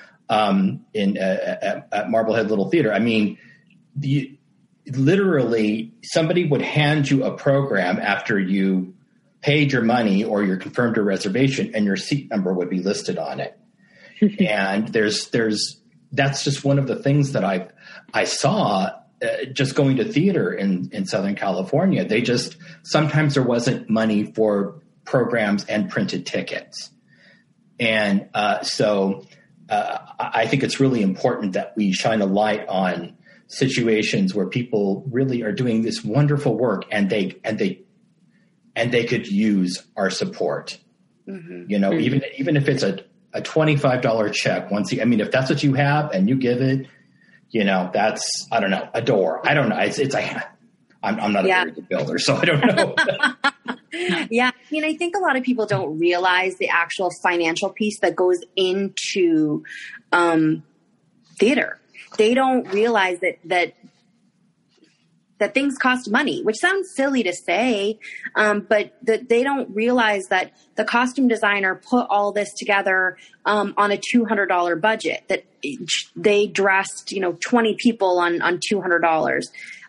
at Marblehead Little Theater. I mean, literally somebody would hand you a program after you paid your money or you confirmed your reservation, and your seat number would be listed on it. And that's just one of the things that I saw just going to theater in Southern California. Sometimes there wasn't money for programs and printed tickets. And so I think it's really important that we shine a light on situations where people really are doing this wonderful work and they could use our support. Mm-hmm. You know, even if it's a $25 check if that's what you have and you give it, you know, that's, I don't know, a door. I don't know. I'm not a very good builder, so I don't know. Yeah. I mean, I think a lot of people don't realize the actual financial piece that goes into theater. They don't realize that things cost money, which sounds silly to say, but they don't realize that the costume designer put all this together on a $200 budget, that they dressed, 20 people on $200,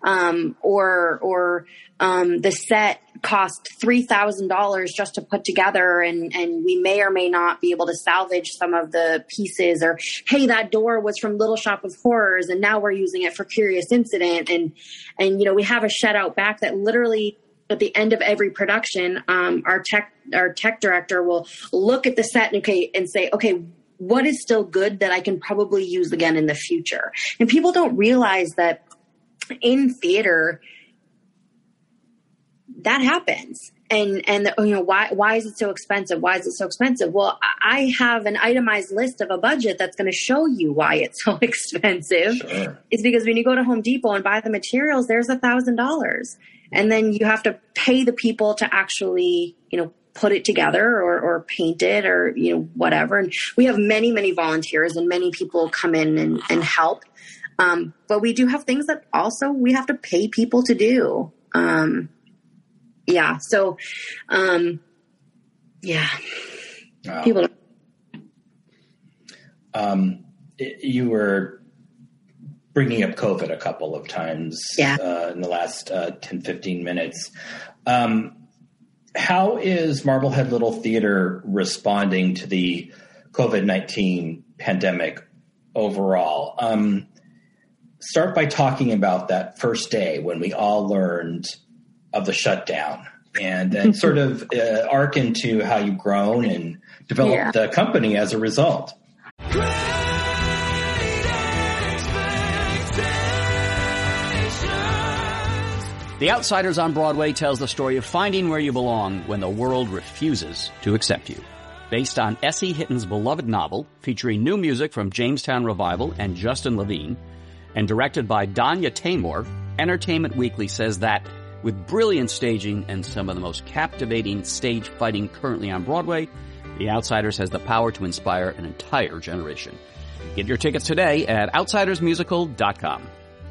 or the set cost $3,000 just to put together, and we may or may not be able to salvage some of the pieces, or, hey, that door was from Little Shop of Horrors and now we're using it for Curious Incident. And we have a shed out back that literally at the end of every production, our tech director will look at the set and say, okay, what is still good that I can probably use again in the future? And people don't realize that in theater, that happens. And why is it so expensive? Why is it so expensive? Well, I have an itemized list of a budget that's going to show you why it's so expensive. Sure. It's because when you go to Home Depot and buy the materials, there's $1,000. And then you have to pay the people to actually, put it together or paint it or, whatever. And we have many, many volunteers and many people come in and help. But we do have things that also we have to pay people to do. Yeah. So, yeah. Wow. People. You were bringing up COVID a couple of times in the last 10, 15 minutes. How is Marblehead Little Theater responding to the COVID-19 pandemic overall? Start by talking about that first day when we all learned of the shutdown, and then sort of arc into how you've grown and developed the company as a result. The Outsiders on Broadway tells the story of finding where you belong when the world refuses to accept you. Based on S.E. Hitton's beloved novel, featuring new music from Jamestown Revival and Justin Levine, and directed by Danya Taymor, Entertainment Weekly says that with brilliant staging and some of the most captivating stage fighting currently on Broadway, The Outsiders has the power to inspire an entire generation. Get your tickets today at outsidersmusical.com.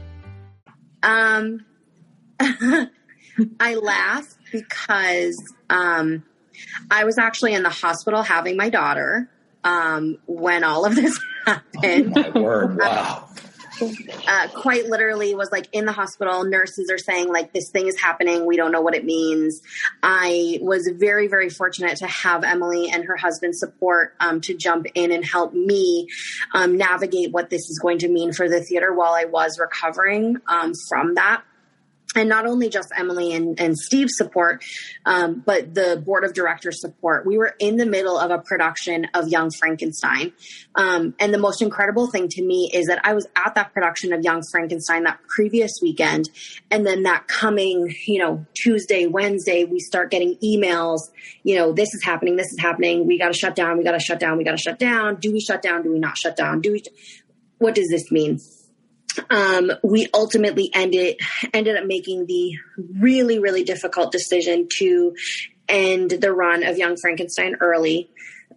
I laugh because I was actually in the hospital having my daughter when all of this happened. Oh, my word. Wow. Quite literally was like in the hospital. Nurses are saying like, this thing is happening. We don't know what it means. I was very, very fortunate to have Emily and her husband's support to jump in and help me navigate what this is going to mean for the theater while I was recovering from that. And not only just Emily and Steve's support, but the board of directors support. We were in the middle of a production of Young Frankenstein. And the most incredible thing to me is that I was at that production of Young Frankenstein that previous weekend. And then that coming, Tuesday, Wednesday, we start getting emails, this is happening. We got to shut down. We got to shut down. Do we shut down? Do we not shut down? What does this mean? We ultimately ended up making the really, really difficult decision to end the run of Young Frankenstein early,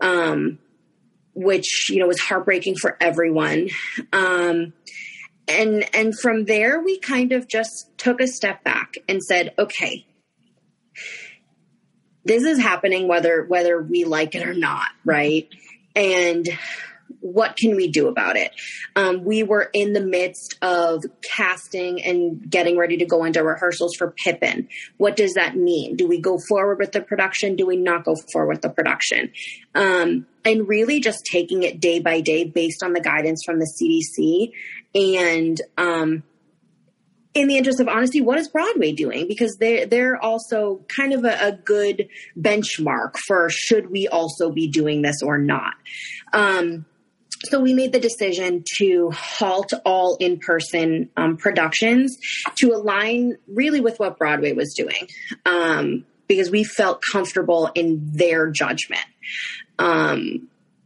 which, was heartbreaking for everyone. And from there, we kind of just took a step back and said, okay, this is happening whether we like it or not, right? And what can we do about it? We were in the midst of casting and getting ready to go into rehearsals for Pippin. What does that mean? Do we go forward with the production? Do we not go forward with the production? And really just taking it day by day based on the guidance from the CDC. And in the interest of honesty, what is Broadway doing? Because they're also kind of a good benchmark for should we also be doing this or not. So we made the decision to halt all in-person productions to align really with what Broadway was doing, because we felt comfortable in their judgment. And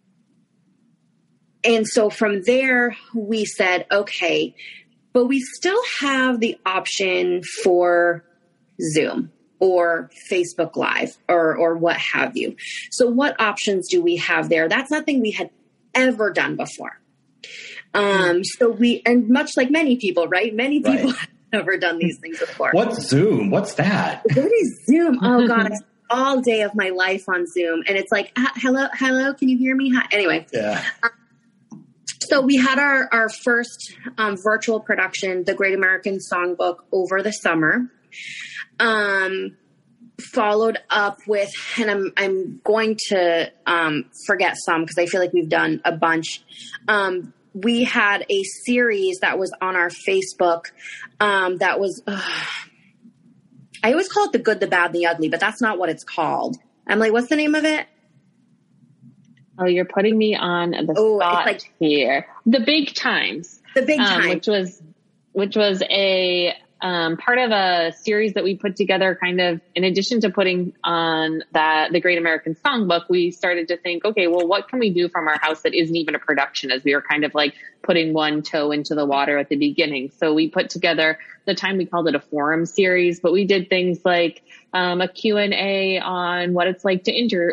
so from there, we said, okay, but we still have the option for Zoom or Facebook Live or what have you. So what options do we have there? That's nothing we had ever done before. So and much like many people, right? Many people have never done these things before. What's Zoom? What's that? What is Zoom? Oh God, it's all day of my life on Zoom. And it's like, hello, can you hear me? Hi. Anyway. Yeah. So we had our first virtual production, The Great American Songbook, over the summer. Followed up with, and I'm going to forget some because I feel like we've done a bunch. We had a series that was on our Facebook that was, I always call it The Good, the Bad, and the Ugly, but that's not what it's called. Emily, what's the name of it? Oh, you're putting me on the spot here. The Big Times. The Big Times. Which was a part of a series that we put together kind of in addition to putting on the Great American Songbook. We started to think, okay, well, what can we do from our house that isn't even a production, as we were kind of like putting one toe into the water at the beginning. So we put together, the time we called it a forum series, but we did things like a Q&A on what it's like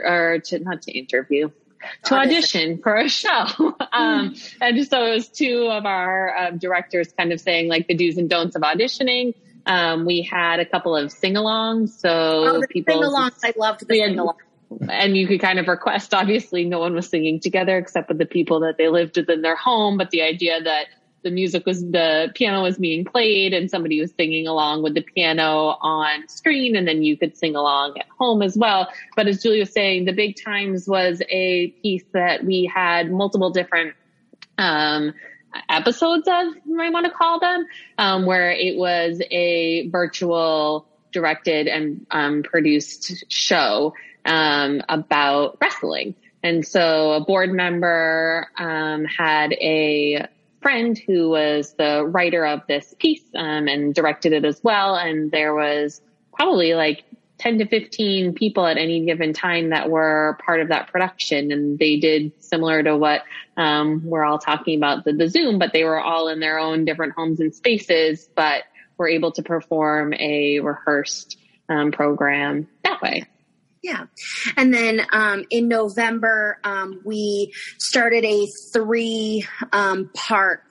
to audition for a show. And so it was two of our directors kind of saying like the do's and don'ts of auditioning. We had a couple of sing-alongs. So sing-alongs. I loved the sing-alongs. and you could kind of request, obviously no one was singing together except with the people that they lived within their home. But the idea that the piano was being played and somebody was singing along with the piano on screen, and then you could sing along at home as well. But as Julie was saying, the Big Times was a piece that we had multiple different, episodes of, you might want to call them, where it was a virtual directed and, produced show, about wrestling. And so a board member, had a friend who was the writer of this piece, and directed it as well. And there was probably like 10 to 15 people at any given time that were part of that production. And they did similar to what, we're all talking about the Zoom, but they were all in their own different homes and spaces, but were able to perform a rehearsed, program that way. Yeah. And then in November, we started a 3-part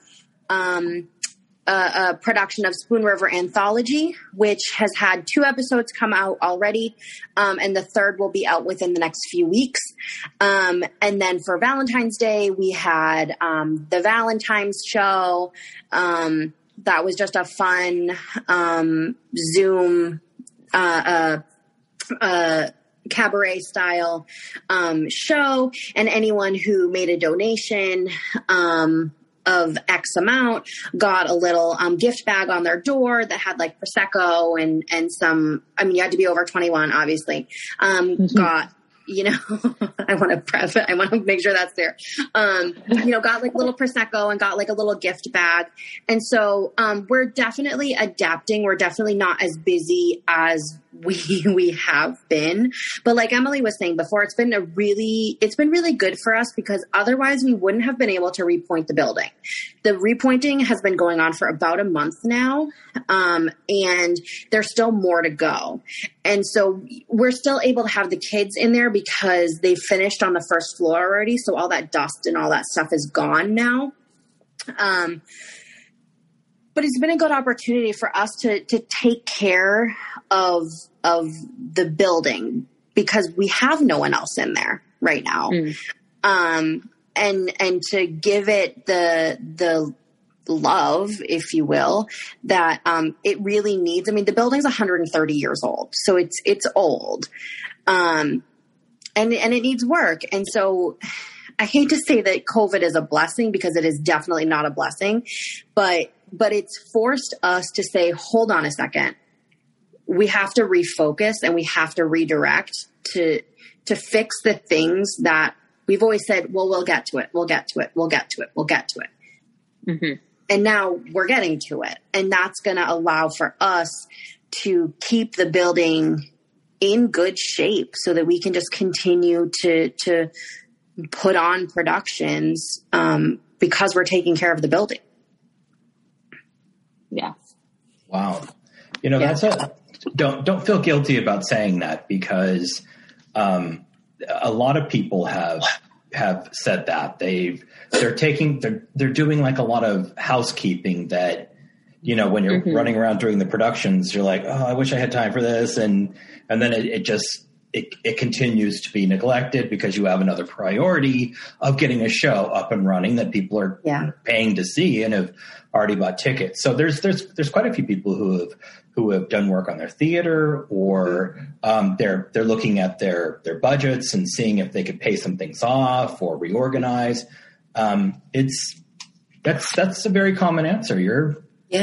production of Spoon River Anthology, which has had 2 episodes come out already, and the 3rd will be out within the next few weeks. And then for Valentine's Day, we had the Valentine's show. That was just a fun Zoom cabaret style show, and anyone who made a donation of X amount got a little gift bag on their door that had like Prosecco and some, I mean, you had to be over 21, obviously. Got, you know, I want to make sure that's there. You know, got like little Prosecco and got like a little gift bag. And so we're definitely adapting. We're definitely not as busy as we have been, but like Emily was saying before, it's been really good for us, because otherwise we wouldn't have been able to repoint the building. The repointing has been going on for about a month now. And there's still more to go. And so we're still able to have the kids in there because they finished on the first floor already. So all that dust and all that stuff is gone now. But it's been a good opportunity for us to take care of the building, because we have no one else in there right now. And to give it the love, if you will, that it really needs. I mean, the building's 130 years old, so it's old. And it needs work. And so I hate to say that COVID is a blessing, because it is definitely not a blessing, but it's forced us to say, hold on a second. We have to refocus and we have to redirect to fix the things that we've always said, well, we'll get to it. We'll get to it. We'll get to it. We'll get to it. Mm-hmm. And now we're getting to it. And that's going to allow for us to keep the building in good shape so that we can just continue to put on productions, because we're taking care of the building. Yeah. Wow. You know, that's don't feel guilty about saying that, because a lot of people have said that they're doing like a lot of housekeeping that, you know, when you're running around during the productions, you're like, oh, I wish I had time for this. And then it continues to be neglected because you have another priority of getting a show up and running that people are paying to see and have already bought tickets. So there's quite a few people who have done work on their theater, or they're looking at their budgets and seeing if they could pay some things off or reorganize. That's a very common answer.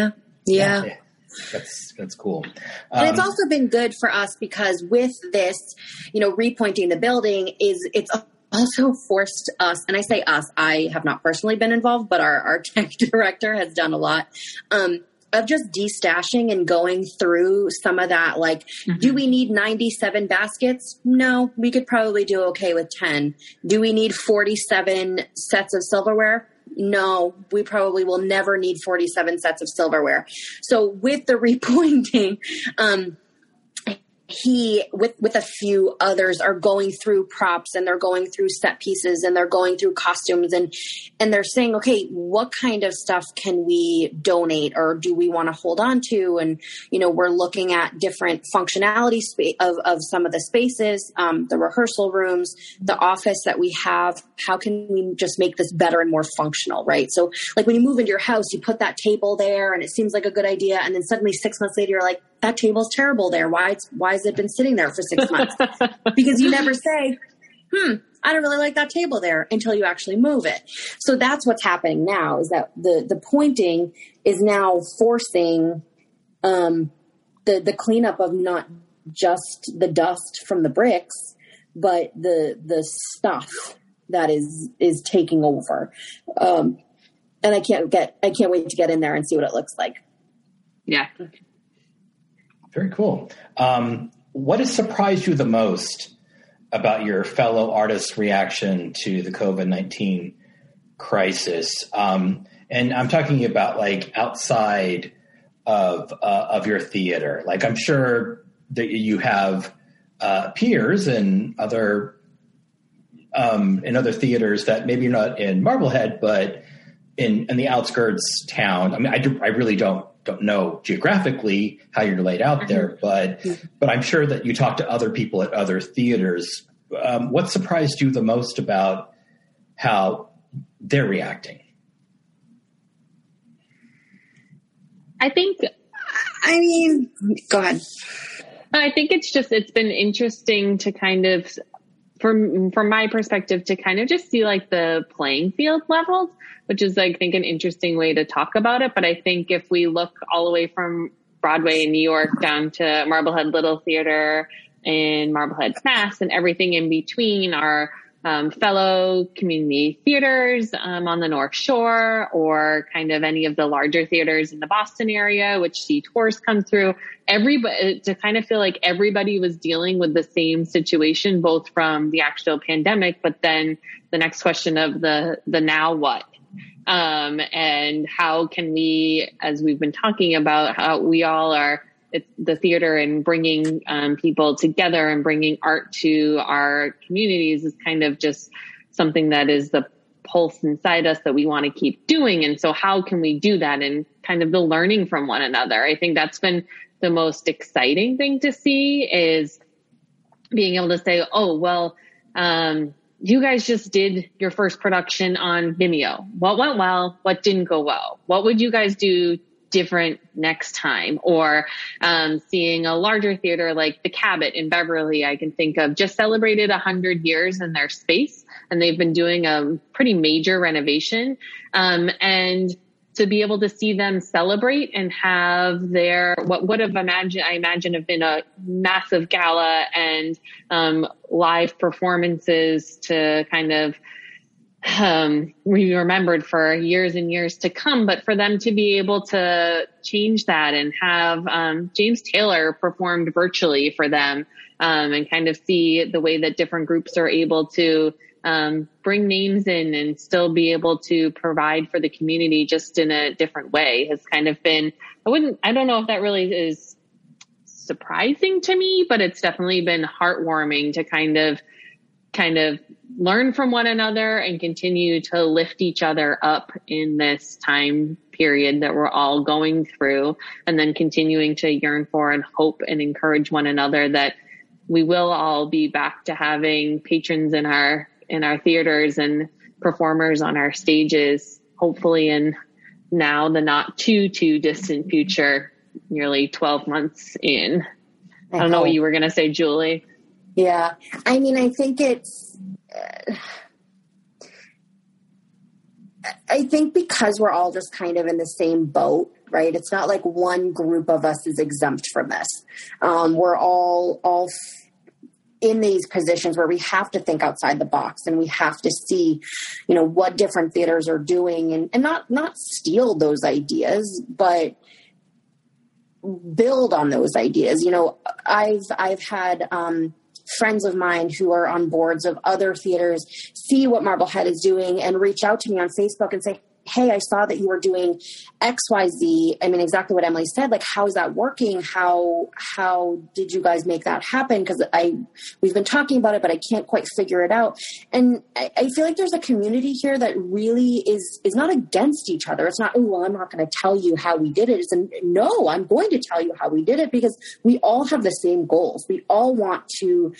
That's cool. And it's also been good for us, because with this, you know, repointing the building it's also forced us, and I say us, I have not personally been involved, but our tech director has done a lot, of just destashing and going through some of that. Like, do we need 97 baskets? No, we could probably do okay with 10. Do we need 47 sets of silverware? No, we probably will never need 47 sets of silverware. So with the repointing, he, with a few others, are going through props, and they're going through set pieces, and they're going through costumes, and they're saying, okay, what kind of stuff can we donate, or do we want to hold on to? And, we're looking at different functionality of some of the spaces, the rehearsal rooms, the office that we have. How can we just make this better and more functional, right? So like when you move into your house, you put that table there and it seems like a good idea. And then suddenly 6 months later, you're like, that table's terrible there. Why has it been sitting there for 6 months? Because you never say, I don't really like that table there until you actually move it. So that's what's happening now, is that the pointing is now forcing the cleanup of not just the dust from the bricks, but the stuff that is taking over. And I can't wait to get in there and see what it looks like. Yeah. Very cool. What has surprised you the most about your fellow artists' reaction to the COVID-19 crisis? And I'm talking about like outside of your theater. Like I'm sure that you have peers and other theaters that maybe you're not in Marblehead, but in the outskirts town. I mean, I really don't know geographically how you're laid out there, but I'm sure that you talk to other people at other theaters. What surprised you the most about how they're reacting? Go ahead. I think it's been interesting to kind of, from my perspective, to kind of just see like the playing field levels, which is, I think, an interesting way to talk about it. But I think if we look all the way from Broadway in New York down to Marblehead Little Theater and Marblehead Mass and everything in between, our fellow community theaters on the North Shore, or kind of any of the larger theaters in the Boston area, which see tours come through, everybody, to kind of feel like everybody was dealing with the same situation, both from the actual pandemic, but then the next question of the now what? And how can we, as we've been talking about, how we all are, it's the theater and bringing people together and bringing art to our communities is kind of just something that is the pulse inside us that we want to keep doing. And so how can we do that, and kind of the learning from one another? I think that's been the most exciting thing to see, is being able to say, oh, well, you guys just did your first production on Vimeo. What went well? What didn't go well? What would you guys do different next time? Or seeing a larger theater like the Cabot in Beverly, I can think of, just celebrated 100 years in their space, and they've been doing a pretty major renovation. And to be able to see them celebrate and have their, what would have I imagine have been a massive gala and live performances to kind of we remembered for years and years to come, but for them to be able to change that and have James Taylor performed virtually for them, and kind of see the way that different groups are able to bring names in and still be able to provide for the community just in a different way has kind of been, I don't know if that really is surprising to me, but it's definitely been heartwarming to kind of learn from one another and continue to lift each other up in this time period that we're all going through, and then continuing to yearn for and hope and encourage one another that we will all be back to having patrons in our theaters and performers on our stages, hopefully in now the not too distant future, nearly 12 months in. I don't know what you were going to say, Julie. Yeah. I mean, I think I think because we're all just kind of in the same boat, right? It's not like one group of us is exempt from this. We're all in these positions where we have to think outside the box, and we have to see, what different theaters are doing, and not steal those ideas, but build on those ideas. I've had friends of mine who are on boards of other theaters see what Marblehead is doing and reach out to me on Facebook and say, hey, I saw that you were doing XYZ. I mean, exactly what Emily said. Like, how is that working? How did you guys make that happen? Because we've been talking about it, but I can't quite figure it out. And I feel like there's a community here that really is not against each other. It's not, oh, well, I'm not going to tell you how we did it. It's no, I'm going to tell you how we did it, because we all have the same goals. We all want to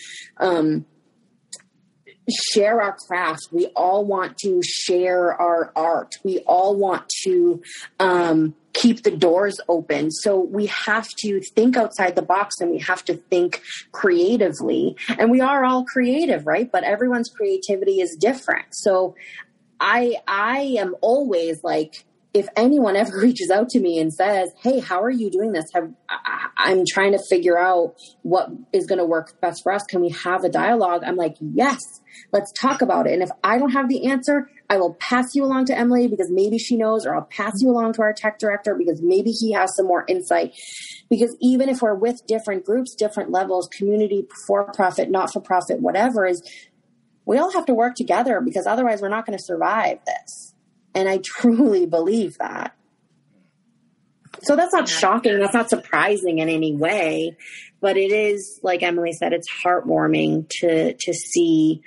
share our craft. We all want to share our art. We all want to keep the doors open. So we have to think outside the box, and we have to think creatively. And we are all creative, right? But everyone's creativity is different. So I am always like, if anyone ever reaches out to me and says, hey, how are you doing this? I'm trying to figure out what is going to work best for us. Can we have a dialogue? I'm like, yes, let's talk about it. And if I don't have the answer, I will pass you along to Emily, because maybe she knows, or I'll pass you along to our tech director, because maybe he has some more insight. Because even if we're with different groups, different levels, community, for-profit, not-for-profit, whatever, is we all have to work together, because otherwise we're not going to survive this. And I truly believe that. So that's not shocking. That's not surprising in any way. But it is, like Emily said, it's heartwarming to see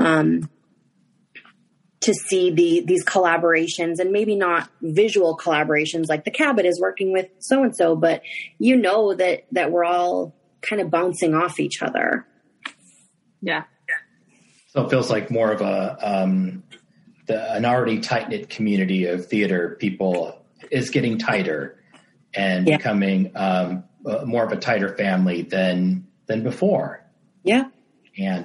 these collaborations, and maybe not visual collaborations like the Cabot is working with so-and-so, but you know that we're all kind of bouncing off each other. Yeah. So it feels like more of an already tight-knit community of theater people is getting tighter and becoming more of a tighter family than before. Yeah. And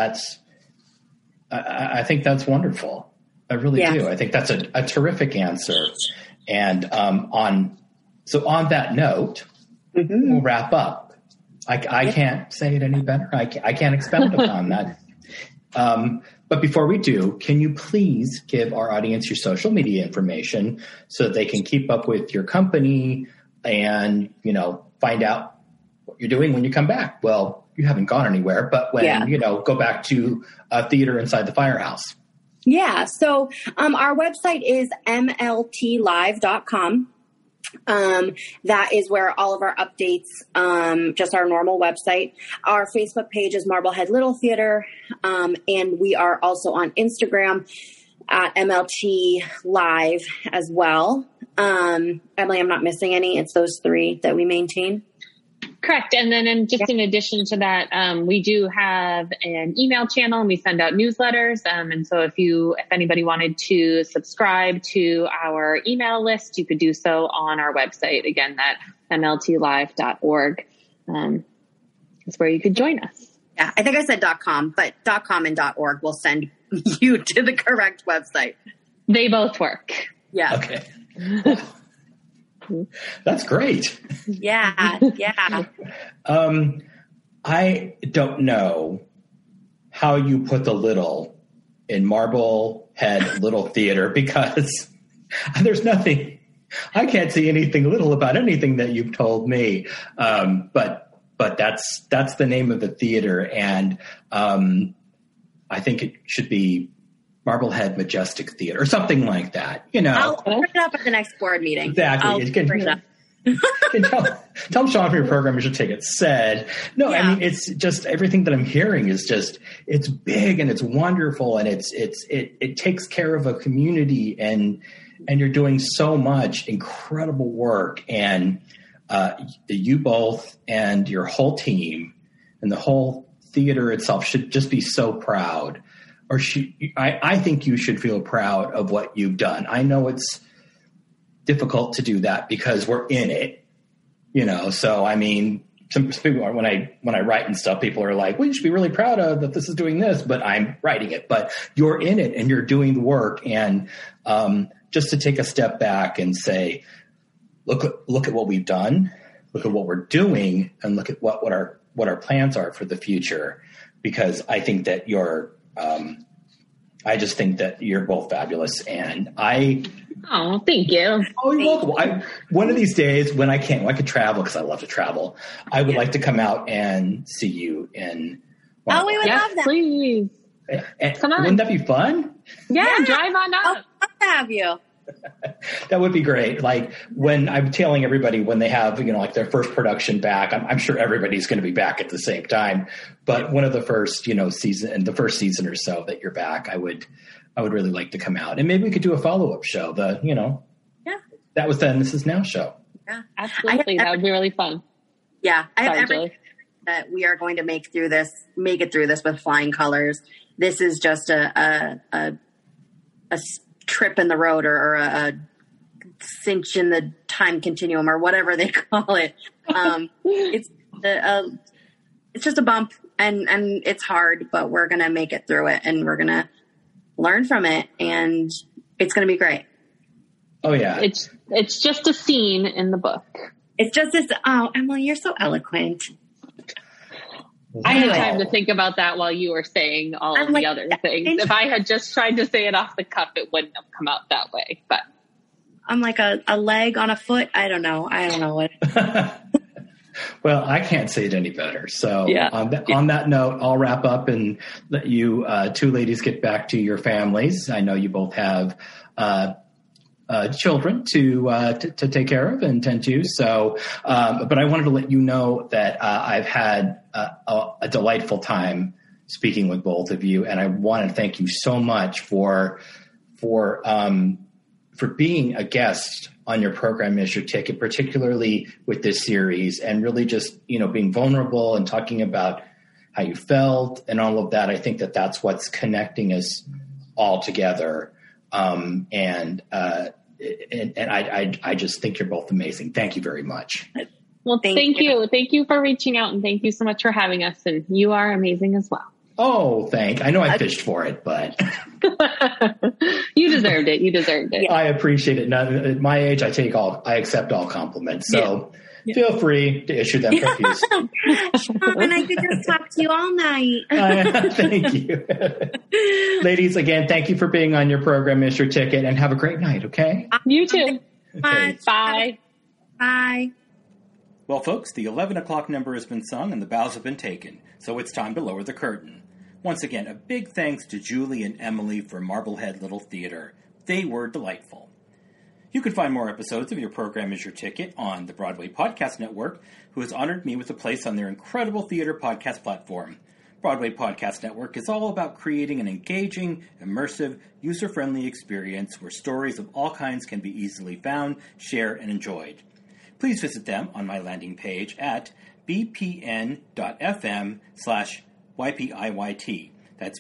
I think that's wonderful. I really do. I think that's a terrific answer. And on that note, we'll wrap up. I can't say it any better. I can't expound upon that. But before we do, can you please give our audience your social media information so that they can keep up with your company and, find out what you're doing when you come back? Well, you haven't gone anywhere, but when, go back to Theater Inside the Firehouse. Yeah. So our website is mltlive.com. That is where all of our updates, just our normal website. Our Facebook page is Marblehead Little Theater. And we are also on Instagram at MLT Live as well. Emily, I'm not missing any. It's those three that we maintain. Correct. And then in addition to that, we do have an email channel, and we send out newsletters. And so if anybody wanted to subscribe to our email list, you could do so on our website. Again, that mltlive.org is where you could join us. Yeah, I think I said .com, but .com and .org will send you to the correct website. They both work. Yeah. Okay. That's great. Yeah. I don't know how you put the little in Marblehead Little Theater, because there's nothing, I can't see anything little about anything that you've told me. But that's the name of the theater. And I think it should be Marblehead Majestic Theater or something like that. I'll bring it up at the next board meeting. Exactly. Bring it up. Tell Sean for your program you should take it said. No, Yeah. I mean, it's just everything that I'm hearing is just, it's big and it's wonderful, and it takes care of a community, and you're doing so much incredible work, and you both and your whole team and the whole theater itself should just be so proud. Or I think you should feel proud of what you've done. I know it's difficult to do that because we're in it, So I mean, some people are, when I write and stuff, people are like, "Well, you should be really proud of that. This is doing this," but I'm writing it. But you're in it and you're doing the work, and just to take a step back and say, look at what we've done, look at what we're doing, and look at what our plans are for the future. Because I think that I just think that you're both fabulous, and Oh, thank you. Oh, you're welcome. One of these days when I could travel, because I love to travel, I would like to come out and see you in. Oh, we would love that. Please. Come on. Wouldn't that be fun? Yeah, drive on up. I'd love to have you. That would be great. Like when I'm telling everybody when they have, like their first production back, I'm sure everybody's going to be back at the same time. But one of the first, the first season or so that you're back, I would really like to come out, and maybe we could do a follow-up show. That was Then This Is Now show. Yeah, absolutely. That would be really fun. Yeah. I have everything that we are going to make it through this with flying colors. This is just a trip in the road or a cinch in the time continuum or whatever they call it. It's just a bump and it's hard, but we're going to make it through it and we're going to learn from it, and it's going to be great. Oh yeah. It's just a scene in the book. It's just this. Oh, Emily, you're so eloquent. Wow. I had time to think about that while you were saying all of the other things. If I had just tried to say it off the cuff, it wouldn't have come out that way. But I'm like a leg on a foot. I don't know what. Well, I can't say it any better. So yeah. On that note, I'll wrap up and let you two ladies get back to your families. I know you both have children to take care of and tend to. So, but I wanted to let you know that I've had a delightful time speaking with both of you, and I want to thank you so much for being a guest on your program Is Your Ticket, particularly with this series, and really just being vulnerable and talking about how you felt and all of that. I think that that's what's connecting us all together. And I just think you're both amazing. Thank you very much. Well, thank you. Thank you for reaching out, and thank you so much for having us. And you are amazing as well. Oh, I know I fished for it, but you deserved it. You deserved it. I appreciate it. Now, at my age, I accept all compliments. So feel free to issue them profuse. And I could just talk to you all night. Thank you. Ladies, again, thank you for being on your program, Is Your Ticket, and have a great night, okay? You too. Okay. Bye. Bye. Well, folks, the 11 o'clock number has been sung and the bows have been taken, so it's time to lower the curtain. Once again, a big thanks to Julie and Emily for Marblehead Little Theater. They were delightful. You can find more episodes of Your Program Is Your Ticket on the Broadway Podcast Network, who has honored me with a place on their incredible theater podcast platform. Broadway Podcast Network is all about creating an engaging, immersive, user-friendly experience where stories of all kinds can be easily found, shared, and enjoyed. Please visit them on my landing page at bpn.fm/YPIYT. That's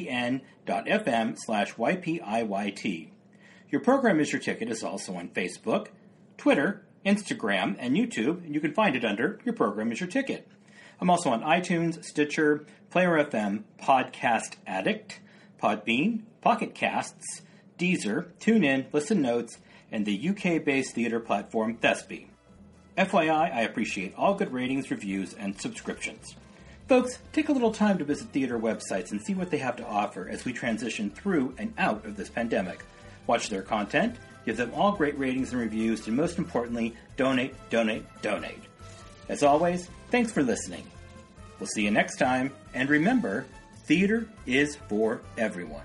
bpn.fm/YPIYT. Your Program Is Your Ticket is also on Facebook, Twitter, Instagram, and YouTube, and you can find it under Your Program Is Your Ticket. I'm also on iTunes, Stitcher, Player FM, Podcast Addict, Podbean, Pocket Casts, Deezer, TuneIn, Listen Notes, and the UK-based theater platform Thespy. FYI, I appreciate all good ratings, reviews, and subscriptions. Folks, take a little time to visit theater websites and see what they have to offer as we transition through and out of this pandemic. Watch their content, give them all great ratings and reviews, and most importantly, donate, donate, donate. As always, thanks for listening. We'll see you next time, and remember, theater is for everyone.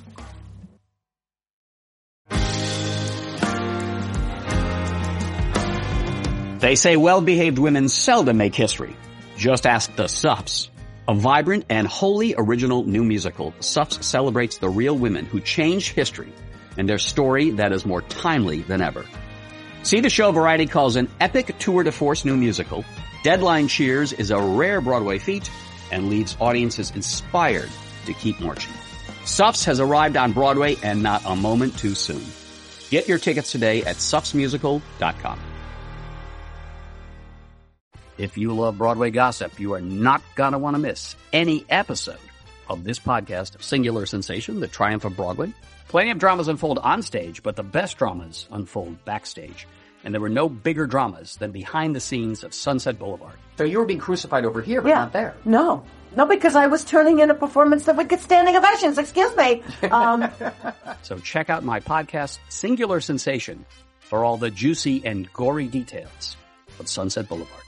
They say well-behaved women seldom make history. Just ask the Suffs. A vibrant and wholly original new musical, Suffs celebrates the real women who changed history and their story that is more timely than ever. See the show Variety calls an epic tour de force new musical. Deadline cheers is a rare Broadway feat and leaves audiences inspired to keep marching. Suffs has arrived on Broadway and not a moment too soon. Get your tickets today at suffsmusical.com. If you love Broadway gossip, you are not going to want to miss any episode of this podcast of Singular Sensation, The Triumph of Broadway. Plenty of dramas unfold on stage, but the best dramas unfold backstage. And there were no bigger dramas than behind the scenes of Sunset Boulevard. So you were being crucified over here, but not there. No, because I was turning in a performance that would get standing ovations. Excuse me. So check out my podcast, Singular Sensation, for all the juicy and gory details of Sunset Boulevard.